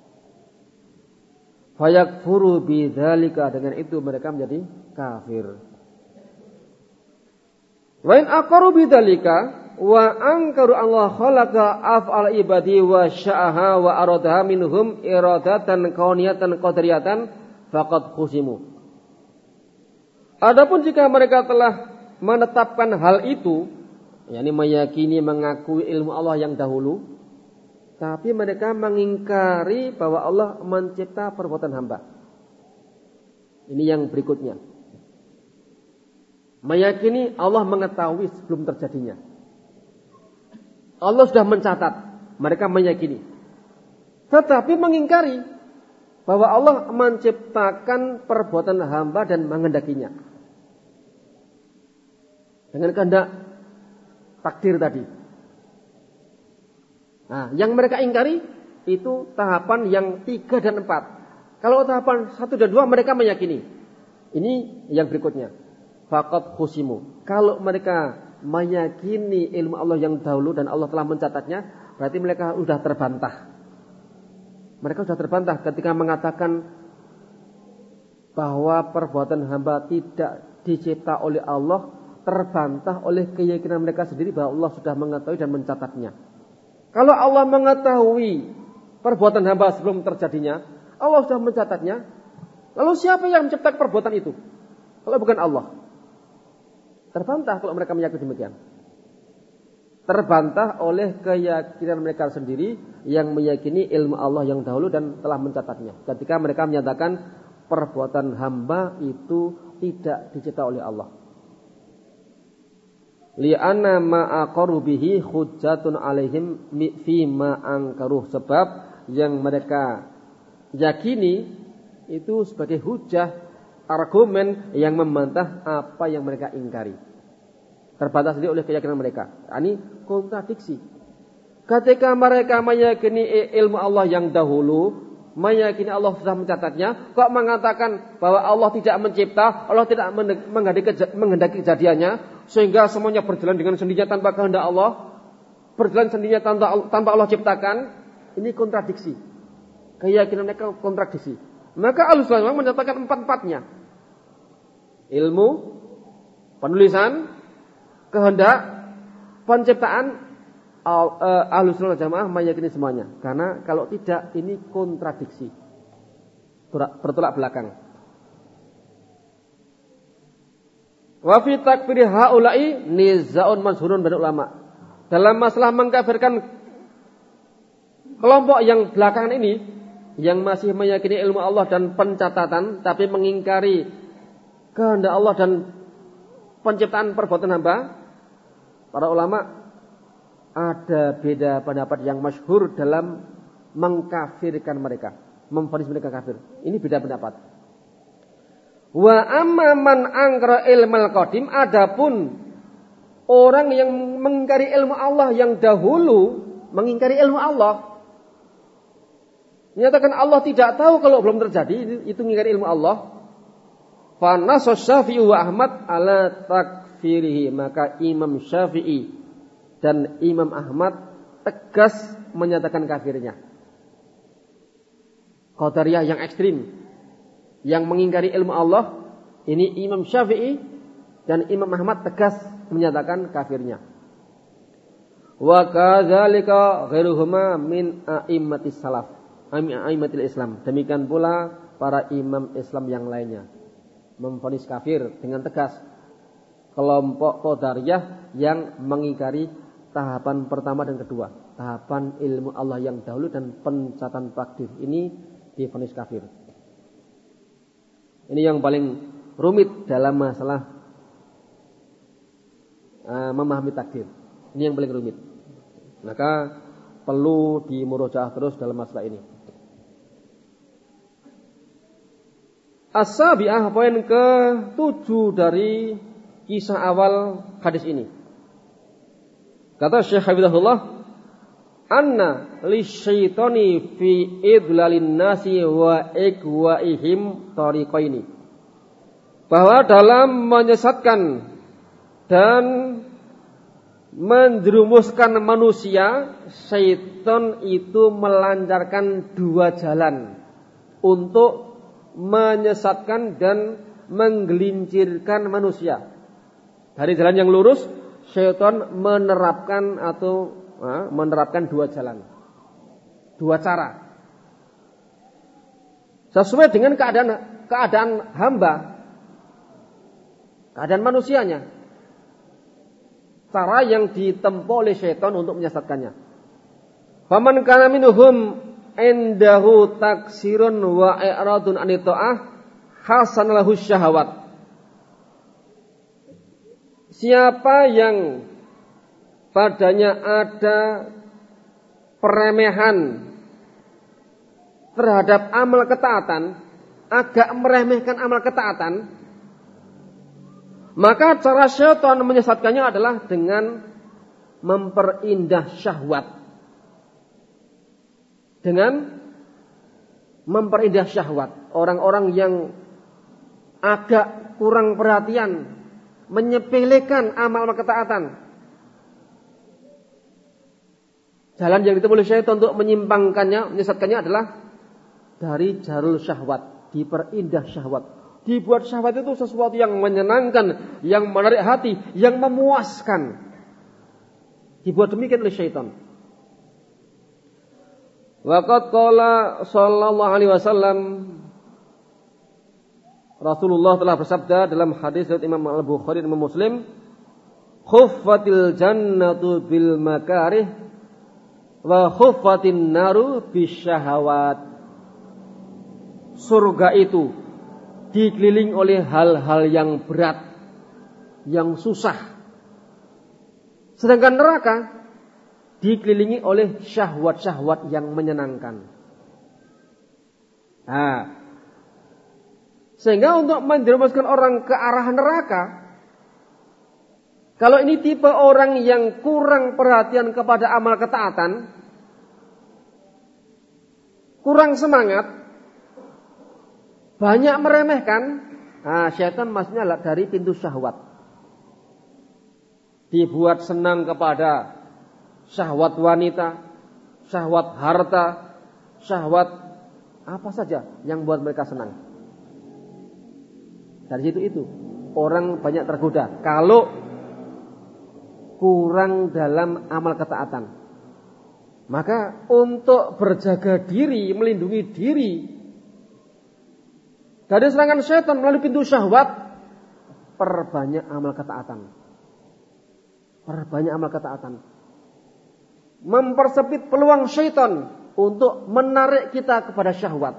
Fayakfuru bidzalika, dengan itu mereka menjadi kafir. Wa in aqaru bidzalika wa angkaru Allah khalaqa af'al ibadi wa sya'aha wa aradaha minhum iradatan kauniyatan qadariyatan faqad khusimu. Adapun jika mereka telah menetapkan hal itu, yakni meyakini mengakui ilmu Allah yang dahulu, tapi mereka mengingkari bahwa Allah mencipta perbuatan hamba. Ini yang berikutnya. Meyakini Allah mengetahui sebelum terjadinya. Allah sudah mencatat, mereka meyakini. Tetapi mengingkari bahwa Allah menciptakan perbuatan hamba dan menghendakinya. Dengan kehendak takdir tadi. Nah, yang mereka ingkari itu tahapan yang 3 dan 4. Kalau tahapan 1 dan 2 mereka meyakini. Ini yang berikutnya. Faqad khusimu. Kalau mereka meyakini ilmu Allah yang dahulu dan Allah telah mencatatnya, berarti mereka sudah terbantah. Mereka sudah terbantah ketika mengatakan bahwa perbuatan hamba tidak dicipta oleh Allah, terbantah oleh keyakinan mereka sendiri bahwa Allah sudah mengetahui dan mencatatnya. Kalau Allah mengetahui perbuatan hamba sebelum terjadinya, Allah sudah mencatatnya, lalu siapa yang menciptakan perbuatan itu? Kalau bukan Allah. Terbantah kalau mereka meyakini demikian. Terbantah oleh keyakinan mereka sendiri yang meyakini ilmu Allah yang dahulu dan telah mencatatnya. Ketika mereka menyatakan perbuatan hamba itu tidak dicipta oleh Allah. Li'anna ma'aqaru bihi hujjatun alaihim fi ma'angkaruh. Sebab yang mereka yakini itu sebagai hujjah, argumen yang membantah apa yang mereka ingkari. Terbatas sendiri oleh keyakinan mereka. Ini kontradiksi. Ketika mereka meyakini ilmu Allah yang dahulu, meyakini Allah sudah mencatatnya, kok mengatakan bahwa Allah tidak mencipta, Allah tidak menghendaki kejadiannya, sehingga semuanya berjalan dengan sendirinya tanpa kehendak Allah, berjalan sendirinya tanpa Allah ciptakan. Ini kontradiksi. Keyakinan mereka kontradiksi. Maka Ahlussunnah menyatakan 4-4-nya. Ilmu, penulisan, kehendak, penciptaan. Ahlussunnah jamaah meyakini semuanya. Karena kalau tidak, ini kontradiksi, bertolak belakang. Wa fi takfiri haula'i nizaun masyhurun bain ulama. Dalam masalah mengkafirkan kelompok yang belakangan ini, yang masih meyakini ilmu Allah dan pencatatan, tapi mengingkari kehendak Allah dan penciptaan perbuatan hamba, para ulama ada beda pendapat yang masyhur dalam mengkafirkan mereka, memvonis mereka kafir. Ini beda pendapat. Wa amma man angkara ilmal qadim, adapun orang yang mengingkari ilmu Allah yang dahulu, mengingkari ilmu Allah, menyatakan Allah tidak tahu kalau belum terjadi, itu mengingkari ilmu Allah. Fa nassa Syafi'i wa Ahmad ala takfirihi, maka Imam Syafi'i dan Imam Ahmad tegas menyatakan kafirnya. Qadariyah yang ekstrim, yang mengingkari ilmu Allah, ini Imam Syafi'i dan Imam Ahmad tegas menyatakan kafirnya. Wa kadzalika ghairuhuma min a'immatis salaf, a'immatil Islam. Demikian pula para imam Islam yang lainnya memvonis kafir dengan tegas kelompok Qadariyah yang mengingkari tahapan pertama dan kedua, tahapan ilmu Allah yang dahulu dan pencatatan takdir. Ini divonis kafir. Ini yang paling rumit dalam masalah memahami takdir. Ini yang paling rumit. Maka perlu dimurojaah terus dalam masalah ini. As-sabi'ah, poin ke-7 dari kisah awal hadis ini. Kata Syekh Hafizahullah, anna lisyaitani fi idlalin nasi wa ikwaihim tariqaini. Bahwa dalam menyesatkan dan menjerumuskan manusia, syaitan itu melancarkan 2 jalan untuk menyesatkan dan menggelincirkan manusia. Dari jalan yang lurus, syaitan menerapkan 2 jalan, 2 cara. Sesuai dengan keadaan hamba. keadaan manusianya. Cara yang ditempuh oleh syaitan untuk menyesatkannya. Faman kana minhum indahu taksirun wa i'radun an ta'ah hasan lahu syahawat. Siapa yang padanya ada peremehan terhadap amal ketaatan, agak meremehkan amal ketaatan, maka cara syaitan menyesatkannya adalah dengan memperindah syahwat. Dengan memperindah syahwat. Orang-orang yang agak kurang perhatian, menyepelekan amal ketaatan. Jalan yang ditempuh oleh syaitan untuk menyimpangkannya, menyesatkannya adalah dari jalur syahwat, diperindah syahwat. Dibuat syahwat itu sesuatu yang menyenangkan, yang menarik hati, yang memuaskan. Dibuat demikian oleh syaitan. Waqad qala sallallahu alaihi wasallam, Rasulullah telah bersabda dalam hadis riwayat Imam Al-Bukhari dan Imam Muslim, khuffatil jannatu bil makarih wa khuffatin naru bisyahawat. Surga itu dikelilingi oleh hal-hal yang berat, yang susah. Sedangkan neraka dikelilingi oleh syahwat-syahwat yang menyenangkan. Nah, sehingga untuk menjerumuskan orang ke arah neraka, kalau ini tipe orang yang kurang perhatian kepada amal ketaatan, kurang semangat, banyak meremehkan, nah, syaitan maksudnya dari pintu syahwat. Dibuat senang kepada syahwat wanita, syahwat harta, syahwat apa saja yang buat mereka senang. Dari situ itu orang banyak tergoda kalau kurang dalam amal ketaatan. Maka untuk berjaga diri, melindungi diri dari serangan syaitan melalui pintu syahwat, perbanyak amal ketaatan. Perbanyak amal ketaatan. Mempersempit peluang syaitan untuk menarik kita kepada syahwat.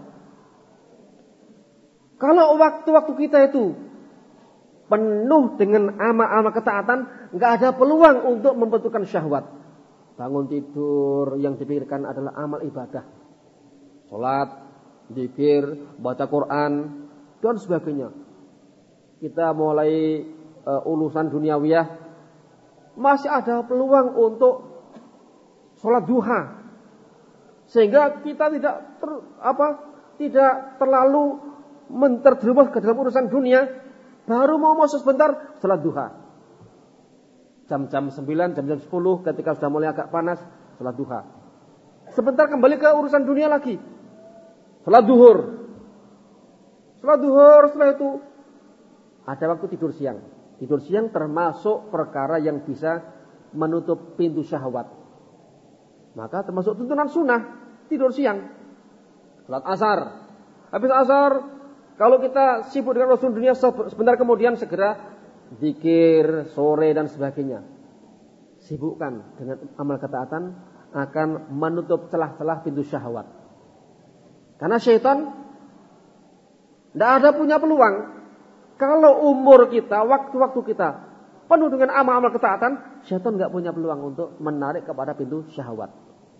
Kalau waktu-waktu kita itu penuh dengan amal-amal ketaatan, nggak ada peluang untuk membentukkan syahwat. Bangun tidur yang dipikirkan adalah amal ibadah. Salat, zikir, baca Quran, dan sebagainya. Kita mulai urusan duniawiyah, masih ada peluang untuk sholat duha, sehingga kita tidak terlalu terjerumus ke dalam urusan dunia. Baru mau masuk sebentar sholat duha, jam-jam 9, jam-jam 10, ketika sudah mulai agak panas sholat duha. Sebentar kembali ke urusan dunia lagi, sholat duhur. Sholat duhur, setelah itu ada waktu tidur siang. Tidur siang termasuk perkara yang bisa menutup pintu syahwat. Maka termasuk tuntunan sunnah tidur siang. Sholat asar. Habis asar, kalau kita sibuk dengan urusan dunia, sebentar kemudian segera zikir, sore dan sebagainya. Sibukkan dengan amal ketaatan akan menutup celah-celah pintu syahwat. Karena syaitan tidak ada punya peluang. Kalau umur kita, waktu-waktu kita penuh dengan amal-amal ketaatan, syaitan tidak punya peluang untuk menarik kepada pintu syahwat.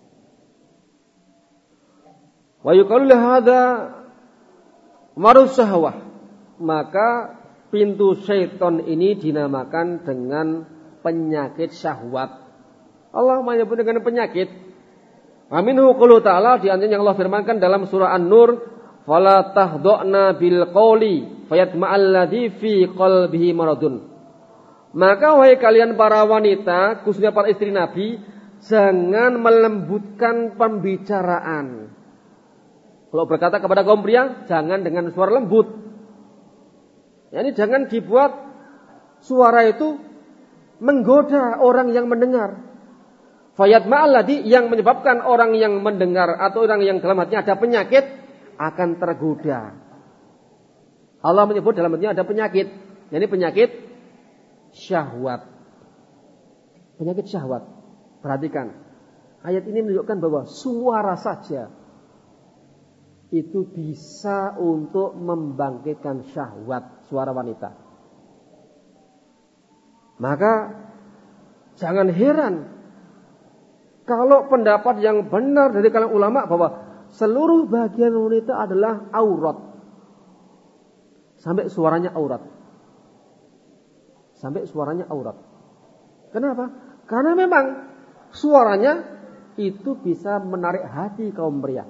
Wa yuqalu hadza maruz syahwah. Maka pintu syaitan ini dinamakan dengan penyakit syahwat. Allah menyebut dengan penyakit. Aminhu qulu ta'ala, di antaranya yang Allah firmankan dalam surah An-Nur, fala tahdha'na bil qawli fayatma'alladzi fi qalbihi maradun. Maka wahai kalian para wanita, khususnya para istri Nabi, jangan melembutkan pembicaraan. Kalau berkata kepada kaum pria, jangan dengan suara lembut. Yani jangan dibuat suara itu menggoda orang yang mendengar. Fayatma'alladzi, yang menyebabkan orang yang mendengar atau orang yang dalam hatinya ada penyakit akan tergoda. Allah menyebut dalam hatinya ada penyakit. Jadi penyakit syahwat. Penyakit syahwat. Perhatikan. Ayat ini menunjukkan bahwa suara saja itu bisa untuk membangkitkan syahwat suara wanita. Maka jangan heran kalau pendapat yang benar dari kalangan ulama bahwa seluruh bagian wanita adalah aurat. Sampai suaranya aurat. Sampai suaranya aurat. Kenapa? Karena memang suaranya itu bisa menarik hati kaum pria.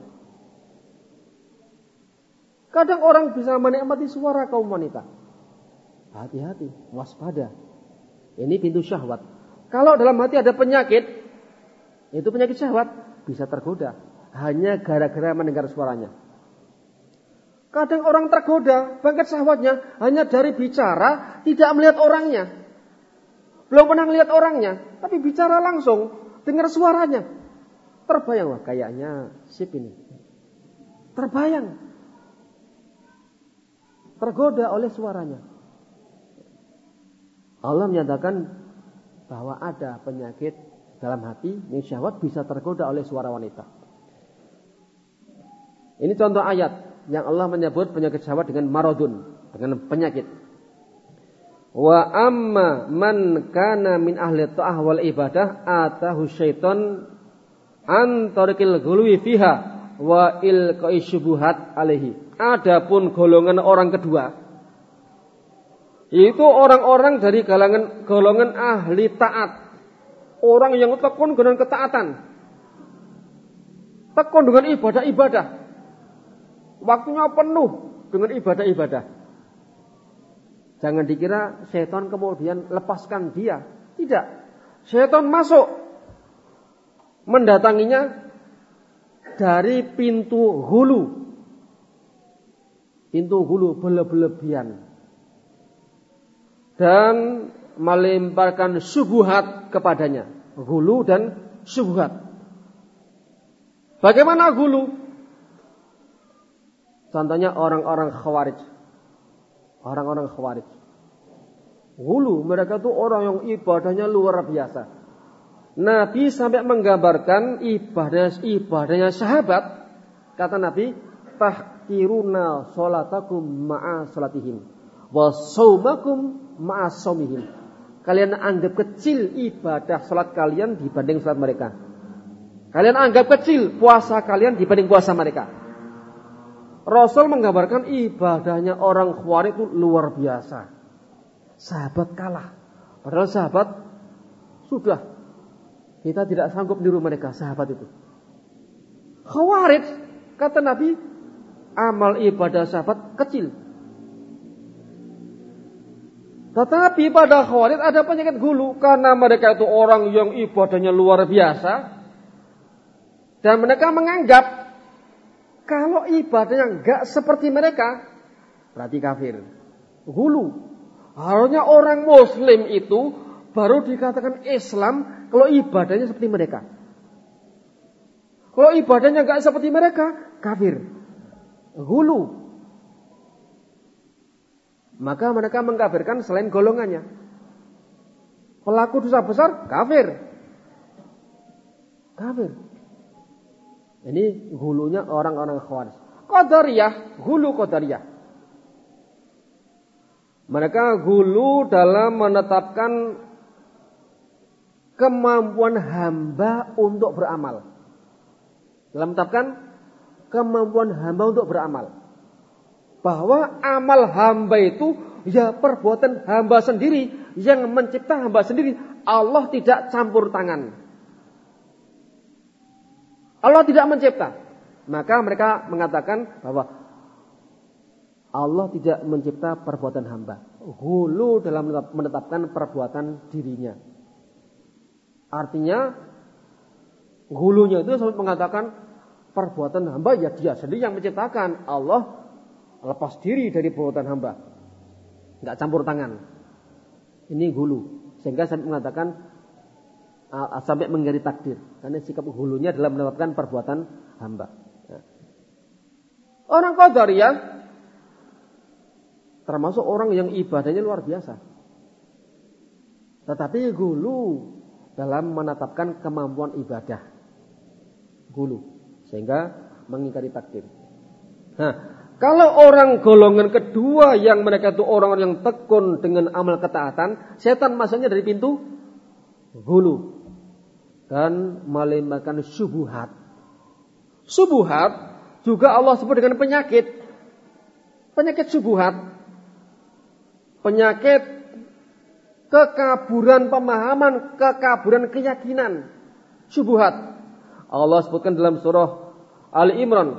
Kadang orang bisa menikmati suara kaum wanita. Hati-hati, waspada. Ini pintu syahwat. Kalau dalam hati ada penyakit, itu penyakit syahwat, bisa tergoda. Hanya gara-gara mendengar suaranya. Kadang orang tergoda, bangkit syahwatnya, hanya dari bicara, tidak melihat orangnya. Belum pernah melihat orangnya, tapi bicara langsung, dengar suaranya. Terbayang, wah kayaknya sip ini. Terbayang. Tergoda oleh suaranya. Allah menyatakan bahwa ada penyakit dalam hati, yang syahwat bisa tergoda oleh suara wanita. Ini contoh ayat yang Allah menyebut penyakit syahwat dengan maradun, dengan penyakit. Wa amma man kana min ahli ta'ah wal ibadah atahu syaiton an tariqil ghuluwi fiha wa ilqa'i syubuhat alaihi. Adapun golongan orang kedua, yaitu orang-orang dari golongan ahli taat. Orang yang tekun dengan ketaatan. Tekun dengan ibadah-ibadah. Waktunya penuh dengan ibadah-ibadah. Jangan dikira setan kemudian lepaskan dia. Tidak. Setan masuk. Mendatanginya dari pintu hulu. Pintu hulu berlebihan. Dan melemparkan syubhat kepadanya. Hulu dan syubhat. Bagaimana hulu? Contohnya orang-orang khawarij. Orang-orang khawarij. Hulu, mereka itu orang yang ibadahnya luar biasa. Nabi sampai menggambarkan ibadahnya sahabat. Kata Nabi, tahkiruna sholatakum ma'a sholatihim wa shaumakum ma'a shaumihim. Kalian anggap kecil ibadah salat kalian dibanding salat mereka. Kalian anggap kecil puasa kalian dibanding puasa mereka. Rasul menggambarkan ibadahnya orang Khawarij itu luar biasa. Sahabat kalah. Padahal sahabat sudah kita tidak sanggup niru mereka, sahabat itu. Khawarij, kata Nabi, amal ibadah sahabat kecil. Tetapi pada Khawarij ada penyakit hulu karena mereka itu orang yang ibadahnya luar biasa. Dan mereka menganggap kalau ibadahnya enggak seperti mereka, berarti kafir. Hulu. Harusnya orang Muslim itu baru dikatakan Islam kalau ibadahnya seperti mereka. Kalau ibadahnya enggak seperti mereka, kafir. Hulu. Maka mereka mengkafirkan selain golongannya. Pelaku dosa besar, kafir. Kafir. Ini hulunya orang-orang Khawarij. Qadariyah, hulu Qadariyah. Mereka hulu dalam menetapkan kemampuan hamba untuk beramal. Dalam menetapkan kemampuan hamba untuk beramal. Bahwa amal hamba itu ya perbuatan hamba sendiri, yang mencipta hamba sendiri. Allah tidak campur tangan. Allah tidak mencipta. Maka mereka mengatakan bahwa Allah tidak mencipta perbuatan hamba. Hulu dalam menetapkan perbuatan dirinya. Artinya hulunya itu sampai mengatakan perbuatan hamba ya dia sendiri yang menciptakan. Allah lepas diri dari perbuatan hamba. Enggak campur tangan. Ini hulu. Sehingga sampai mengatakan sampai menggari takdir. Karena sikap hulunya dalam menetapkan perbuatan hamba. Orang Qadariyah termasuk orang yang ibadahnya luar biasa. Tetapi gulu dalam menetapkan kemampuan ibadah. Gulu. Sehingga mengingkari takdir. Nah, kalau orang golongan kedua yang mereka itu orang yang tekun dengan amal ketaatan, setan masuknya dari pintu gulu dan melimpahkan syubhat. Syubhat juga Allah sebut dengan penyakit. Penyakit syubhat. Penyakit kekaburan pemahaman, kekaburan keyakinan. Syubhat. Allah sebutkan dalam surah Ali Imran.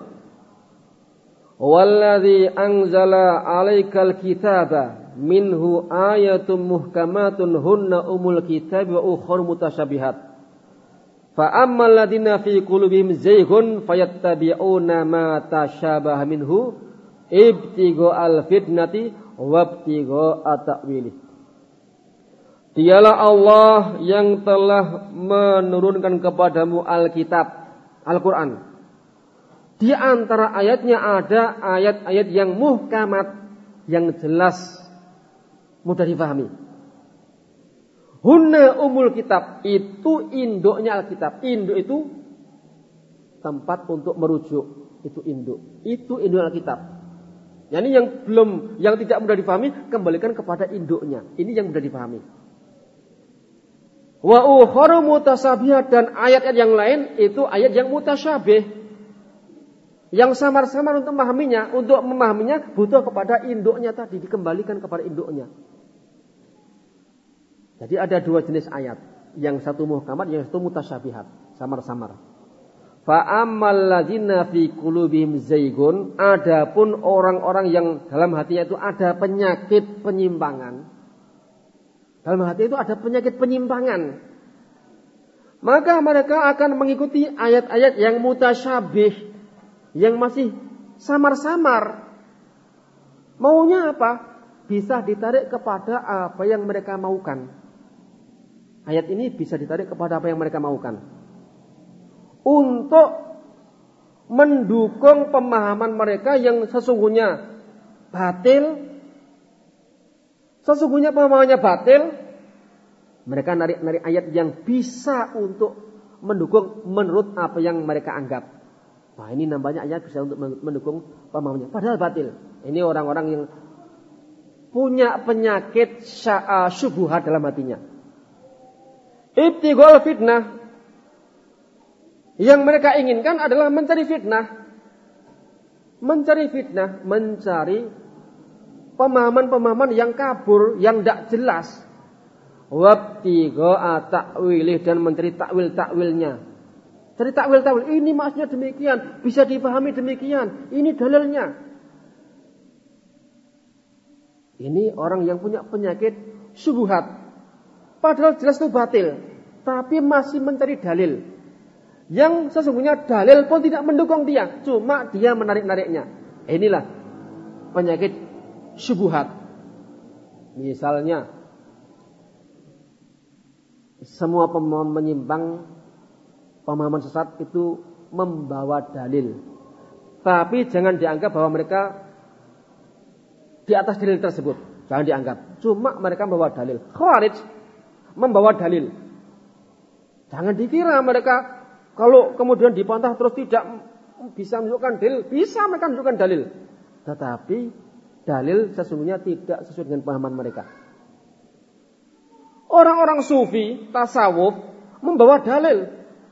Walladzi anzala 'alaikal kitaba minhu ayatun muhkamatun hunna umul kitab wa ukhra mutasyabihat. Fa ammal ladzina fi qulubihim zayghun fayattabi'una ma tasyabaha minhu ibtigha'al fitnati wa ibtigha'a ta'wilih. Dialah Allah yang telah menurunkan kepadamu Alkitab, Al-Quran. Di antara ayatnya ada ayat-ayat yang muhkamat, yang jelas, mudah difahami. Hunna umul kitab, itu induknya Alkitab. Induk itu tempat untuk merujuk, itu induk. Itu induk Alkitab. Yang tidak mudah difahami, kembalikan kepada induknya. Ini yang mudah difahami. Wa ukhra mutasyabihat, dan ayat-ayat yang lain itu ayat yang mutasyabih, yang samar-samar untuk memahaminya. Untuk memahaminya butuh kepada induknya tadi, dikembalikan kepada induknya. Jadi ada dua jenis ayat, yang satu muhkamat, yang satu mutasyabihat, samar-samar. Fa ammal ladzina fi qulubihim zaygun, adapun orang-orang yang dalam hatinya itu ada penyakit penyimpangan. Dalam hati itu ada penyakit penyimpangan. Maka mereka akan mengikuti ayat-ayat yang mutasyabih, yang masih samar-samar. Maunya apa? Bisa ditarik kepada apa yang mereka maukan. Ayat ini bisa ditarik kepada apa yang mereka maukan. Untuk mendukung pemahaman mereka yang sesungguhnya batil. Sesungguhnya pemahamannya batil, mereka narik ayat yang bisa untuk mendukung menurut apa yang mereka anggap. Wah, ini nampaknya ayat bisa untuk mendukung pemahamannya, padahal batil. Ini orang-orang yang punya penyakit syubhat dalam hatinya. Ibtighal fitnah. Yang mereka inginkan adalah mencari fitnah. Mencari fitnah, mencari pemahaman-pemahaman yang kabur, yang tidak jelas. Wabtigha'a ta'wilih, dan mencari takwil-takwilnya. Cari takwil-takwil, ini maksudnya demikian, bisa dipahami demikian, ini dalilnya. Ini orang yang punya penyakit syubhat. Padahal jelas itu batil, tapi masih mencari dalil. Yang sesungguhnya dalil pun tidak mendukung dia, cuma dia menarik-nariknya. Inilah penyakit syubhat. Misalnya, semua pemahaman menyimpang, pemahaman sesat itu membawa dalil. Tapi jangan dianggap bahwa mereka di atas dalil tersebut. Jangan dianggap. Cuma mereka membawa dalil. Khawarij membawa dalil. Jangan dikira mereka kalau kemudian dipantah terus tidak bisa menunjukkan dalil. Bisa mereka menunjukkan dalil. Tetapi dalil sesungguhnya tidak sesuai dengan pemahaman mereka. Orang-orang sufi, tasawuf membawa dalil.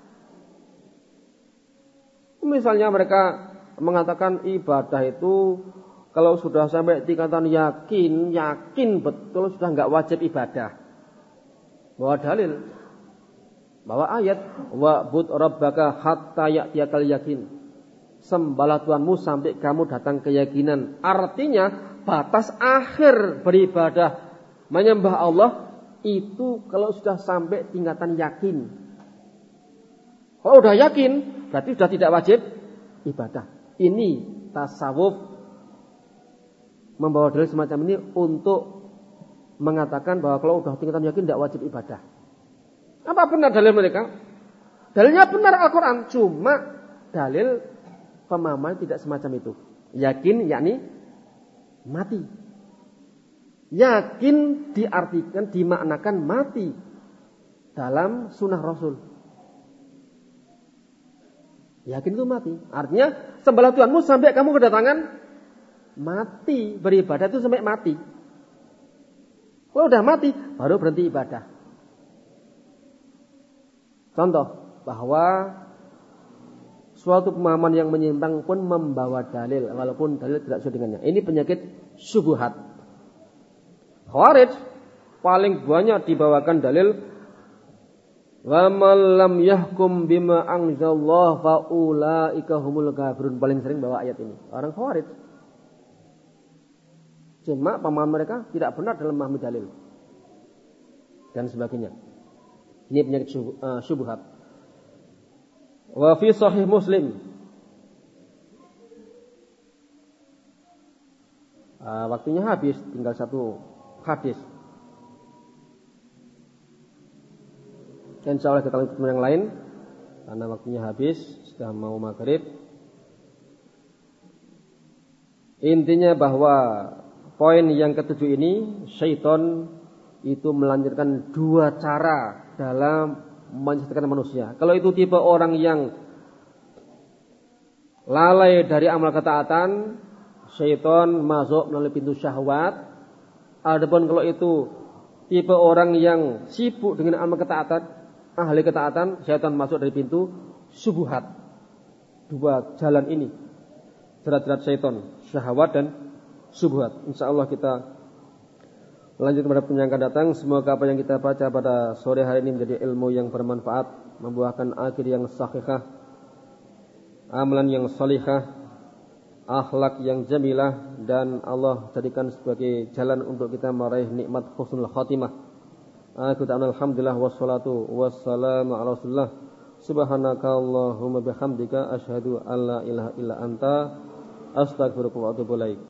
Misalnya mereka mengatakan ibadah itu kalau sudah sampai tingkatan yakin betul sudah enggak wajib ibadah. Bawa dalil. Bawa ayat, wa'bud rabbaka hatta ya'tiyakal yakin. Sembahlah Tuhanmu sampai kamu datang keyakinan. Artinya batas akhir beribadah menyembah Allah itu kalau sudah sampai tingkatan yakin. Kalau sudah yakin berarti sudah tidak wajib ibadah. Ini tasawuf membawa dalil semacam ini untuk mengatakan bahwa kalau sudah tingkatan yakin tidak wajib ibadah. Apa benar dalil mereka? Dalilnya benar Al-Quran, cuma dalil pemahaman tidak semacam itu. Yakin yakni mati. Yakin diartikan, dimaknakan mati dalam sunnah Rasul. Yakin itu mati. Artinya sembahlah Tuhanmu sampai kamu kedatangan mati. Beribadah itu sampai mati. Kalau udah mati, baru berhenti ibadah. Contoh, bahwa suatu pemahaman yang menyimpang pun membawa dalil, walaupun dalil tidak sesuai dengannya. Ini penyakit syubhat. Khawarij paling banyak dibawakan dalil, wa man lam yahkum bima anzalallah fa ulaika humul kafirun. Paling sering bawa ayat ini. Orang Khawarij. Cuma pemahaman mereka tidak benar dalam memahami dalil dan sebagainya. Ini penyakit syubhat. Wa fi sahih Muslim. Waktunya habis, tinggal satu hadis. Insyaallah kita lanjut yang lain karena waktunya habis, sudah mau maghrib. Intinya bahwa poin yang ketujuh ini, syaitan itu melanjutkan dua cara dalam menyesatkan manusia. Kalau itu tipe orang yang lalai dari amal ketaatan, syaitan masuk melalui pintu syahwat. Adapun kalau itu tipe orang yang sibuk dengan amal ketaatan, ahli ketaatan, syaitan masuk dari pintu syubhat. Dua jalan ini, jerat-jerat syaitan, syahwat dan syubhat. Insyaallah kita lanjut pada penyang akan datang. Semoga apa yang kita baca pada sore hari ini menjadi ilmu yang bermanfaat, membuahkan akhir yang sahihah, amalan yang salihah, akhlak yang jamilah, dan Allah jadikan sebagai jalan untuk kita meraih nikmat husnul khatimah. Aku ta'ala alhamdulillah wassalatu wassalamu ala rasulillah. Subhanaka Allahumma bihamdika asyhadu an la ilaha illa anta astaghfiruka wa atubu ilaik.